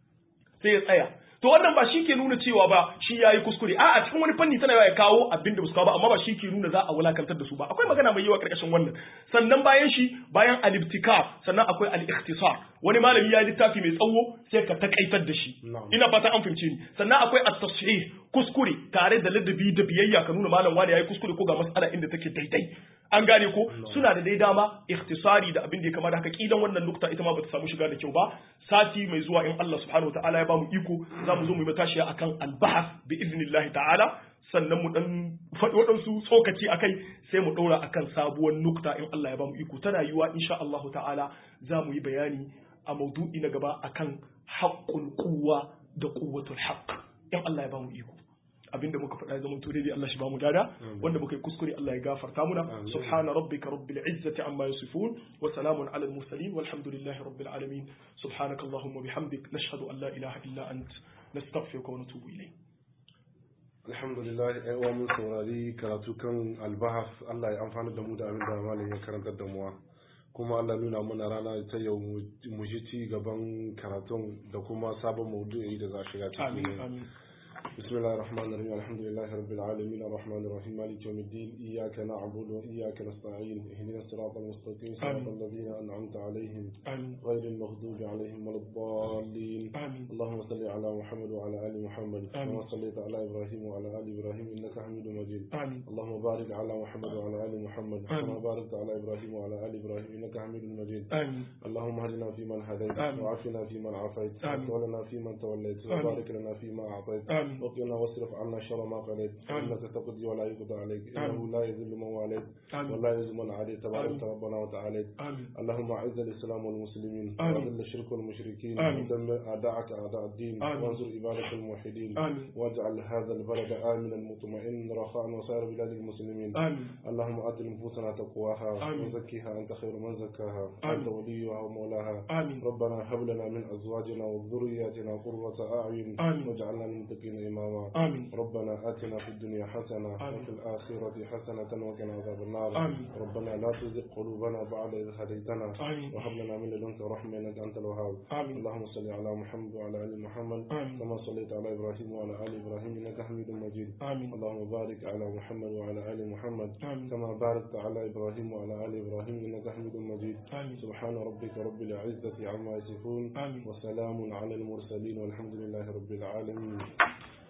sai ya tsaya to wannan ba shi ke nuna cewa ba shi yayi kuskure a a cikin wani fanni tana ya kawo abin da ba su kawo ba amma ba shi ke nuna za a wulakantar da su ba akwai magana mai yawa karkashin wannan sannan bayan shi bayan al-ibtikar sannan akwai al-ikhtisar wani malami ya littafi mai tsawo sai ka takaitar da shi ina fata an fahimce ni sannan akwai at-tashih kuskure tare da ladabi da biyayya ka nuna malam wani yayi kuskure ko ga mas'ala inda take daidai an gane ko suna da dai dama ikhtisari da abin da ya kamata haka kidan wannan nukta ita ma bata samu shiga da kyau ba sati mai zuwa in Allah subhanahu wataala ya bamu iko zamu zo mu yi matashiya akan al-bahth bi idnillahi ta'ala sannan mu dan faɗi waɗansu tsokaci akai sai mu ɗora akan sabuwar nukta in Allah ya bamu iko tana yiwa insha Allah ta'ala za mu yi bayani a maudu'i na gaba akan haqqul quwwa da quwwatul haqq in Allah ya bamu iko abinda muka faɗa ya zama to dai Allah shi ba mu dada wanda muka yi kuskure Allah ya gafarta muna subhana rabbika rabbil izzati amma yasifun wa salamun ala al mursalin walhamdulillahi rabbil alamin subhanaka allahumma bihamdik nashhadu an la ilaha illa ant nastaghfiruka wa natubu ilayk alhamdulillah ai wa mun saurari karatu kan albahas Allah ya amfana da mu da abin da malam ya karantar da mu kuma Allah nuna mana rana ta yau mu ji ci gaban karatun da kuma sabon maudu'i da za a shiga ciki amin amin بسم الله الرحمن الرحيم الحمد لله رب العالمين الرحمن الرحيم مالك يوم الدين إياك نعبد وإياك نستعين اهدنا الصراط المستقيم صراط الذين أنعمت عليهم آمين. غير المغضوب عليهم ولا الضالين آمين. اللهم صل على محمد وعلى آل محمد كما صليت على إبراهيم وعلى آل إبراهيم إنك حميد مجيد آمين. اللهم بارك على محمد وعلى آل محمد كما باركت على إبراهيم وعلى آل إبراهيم إنك حميد مجيد آمين. اللهم اهدنا فيمن هديت وعافنا فيمن عافيت وتولنا فيمن توليت وبارك لنا فيما أعطيت وقنا واصرف عنا شر ما قضيت انك تقضي ولا يقضى عليك انه لا يذل من واليت ولا يعز من عاديت تبارك ربنا وتعالى اللهم اعز الاسلام والمسلمين واذل الشرك والمشركين ودمر اعداءك اعداء الدين وانصر عبادك الموحدين واجعل هذا البلد امنا مطمئنا رخاء وسائر بلاد المسلمين اللهم ات نفوسنا تقواها وزكيها انت خير من زكاها انت وليها ومولاها ربنا هب لنا من ازواجنا وذرياتنا قرة اعين واجعلنا للمتقين إماما آمين ربنا آتنا في الدنيا حسنة آمين. وفي الآخرة حسنة وقنا عذاب النار آمين ربنا لا تزغ قلوبنا بعد إذ هديتنا آمين وهب لنا من لدنك رحمة إنك أنت الوهاب آمين اللهم صل على محمد وعلى آل محمد آمين كما صليت على إبراهيم وعلى آل إبراهيم إنك حميد مجيد آمين اللهم بارك على محمد وعلى آل محمد آمين كما باركت على إبراهيم وعلى آل إبراهيم إنك حميد مجيد آمين سبحان ربك رب العزة عما يصفون آمين وسلام على المرسلين والحمد لله رب العالمين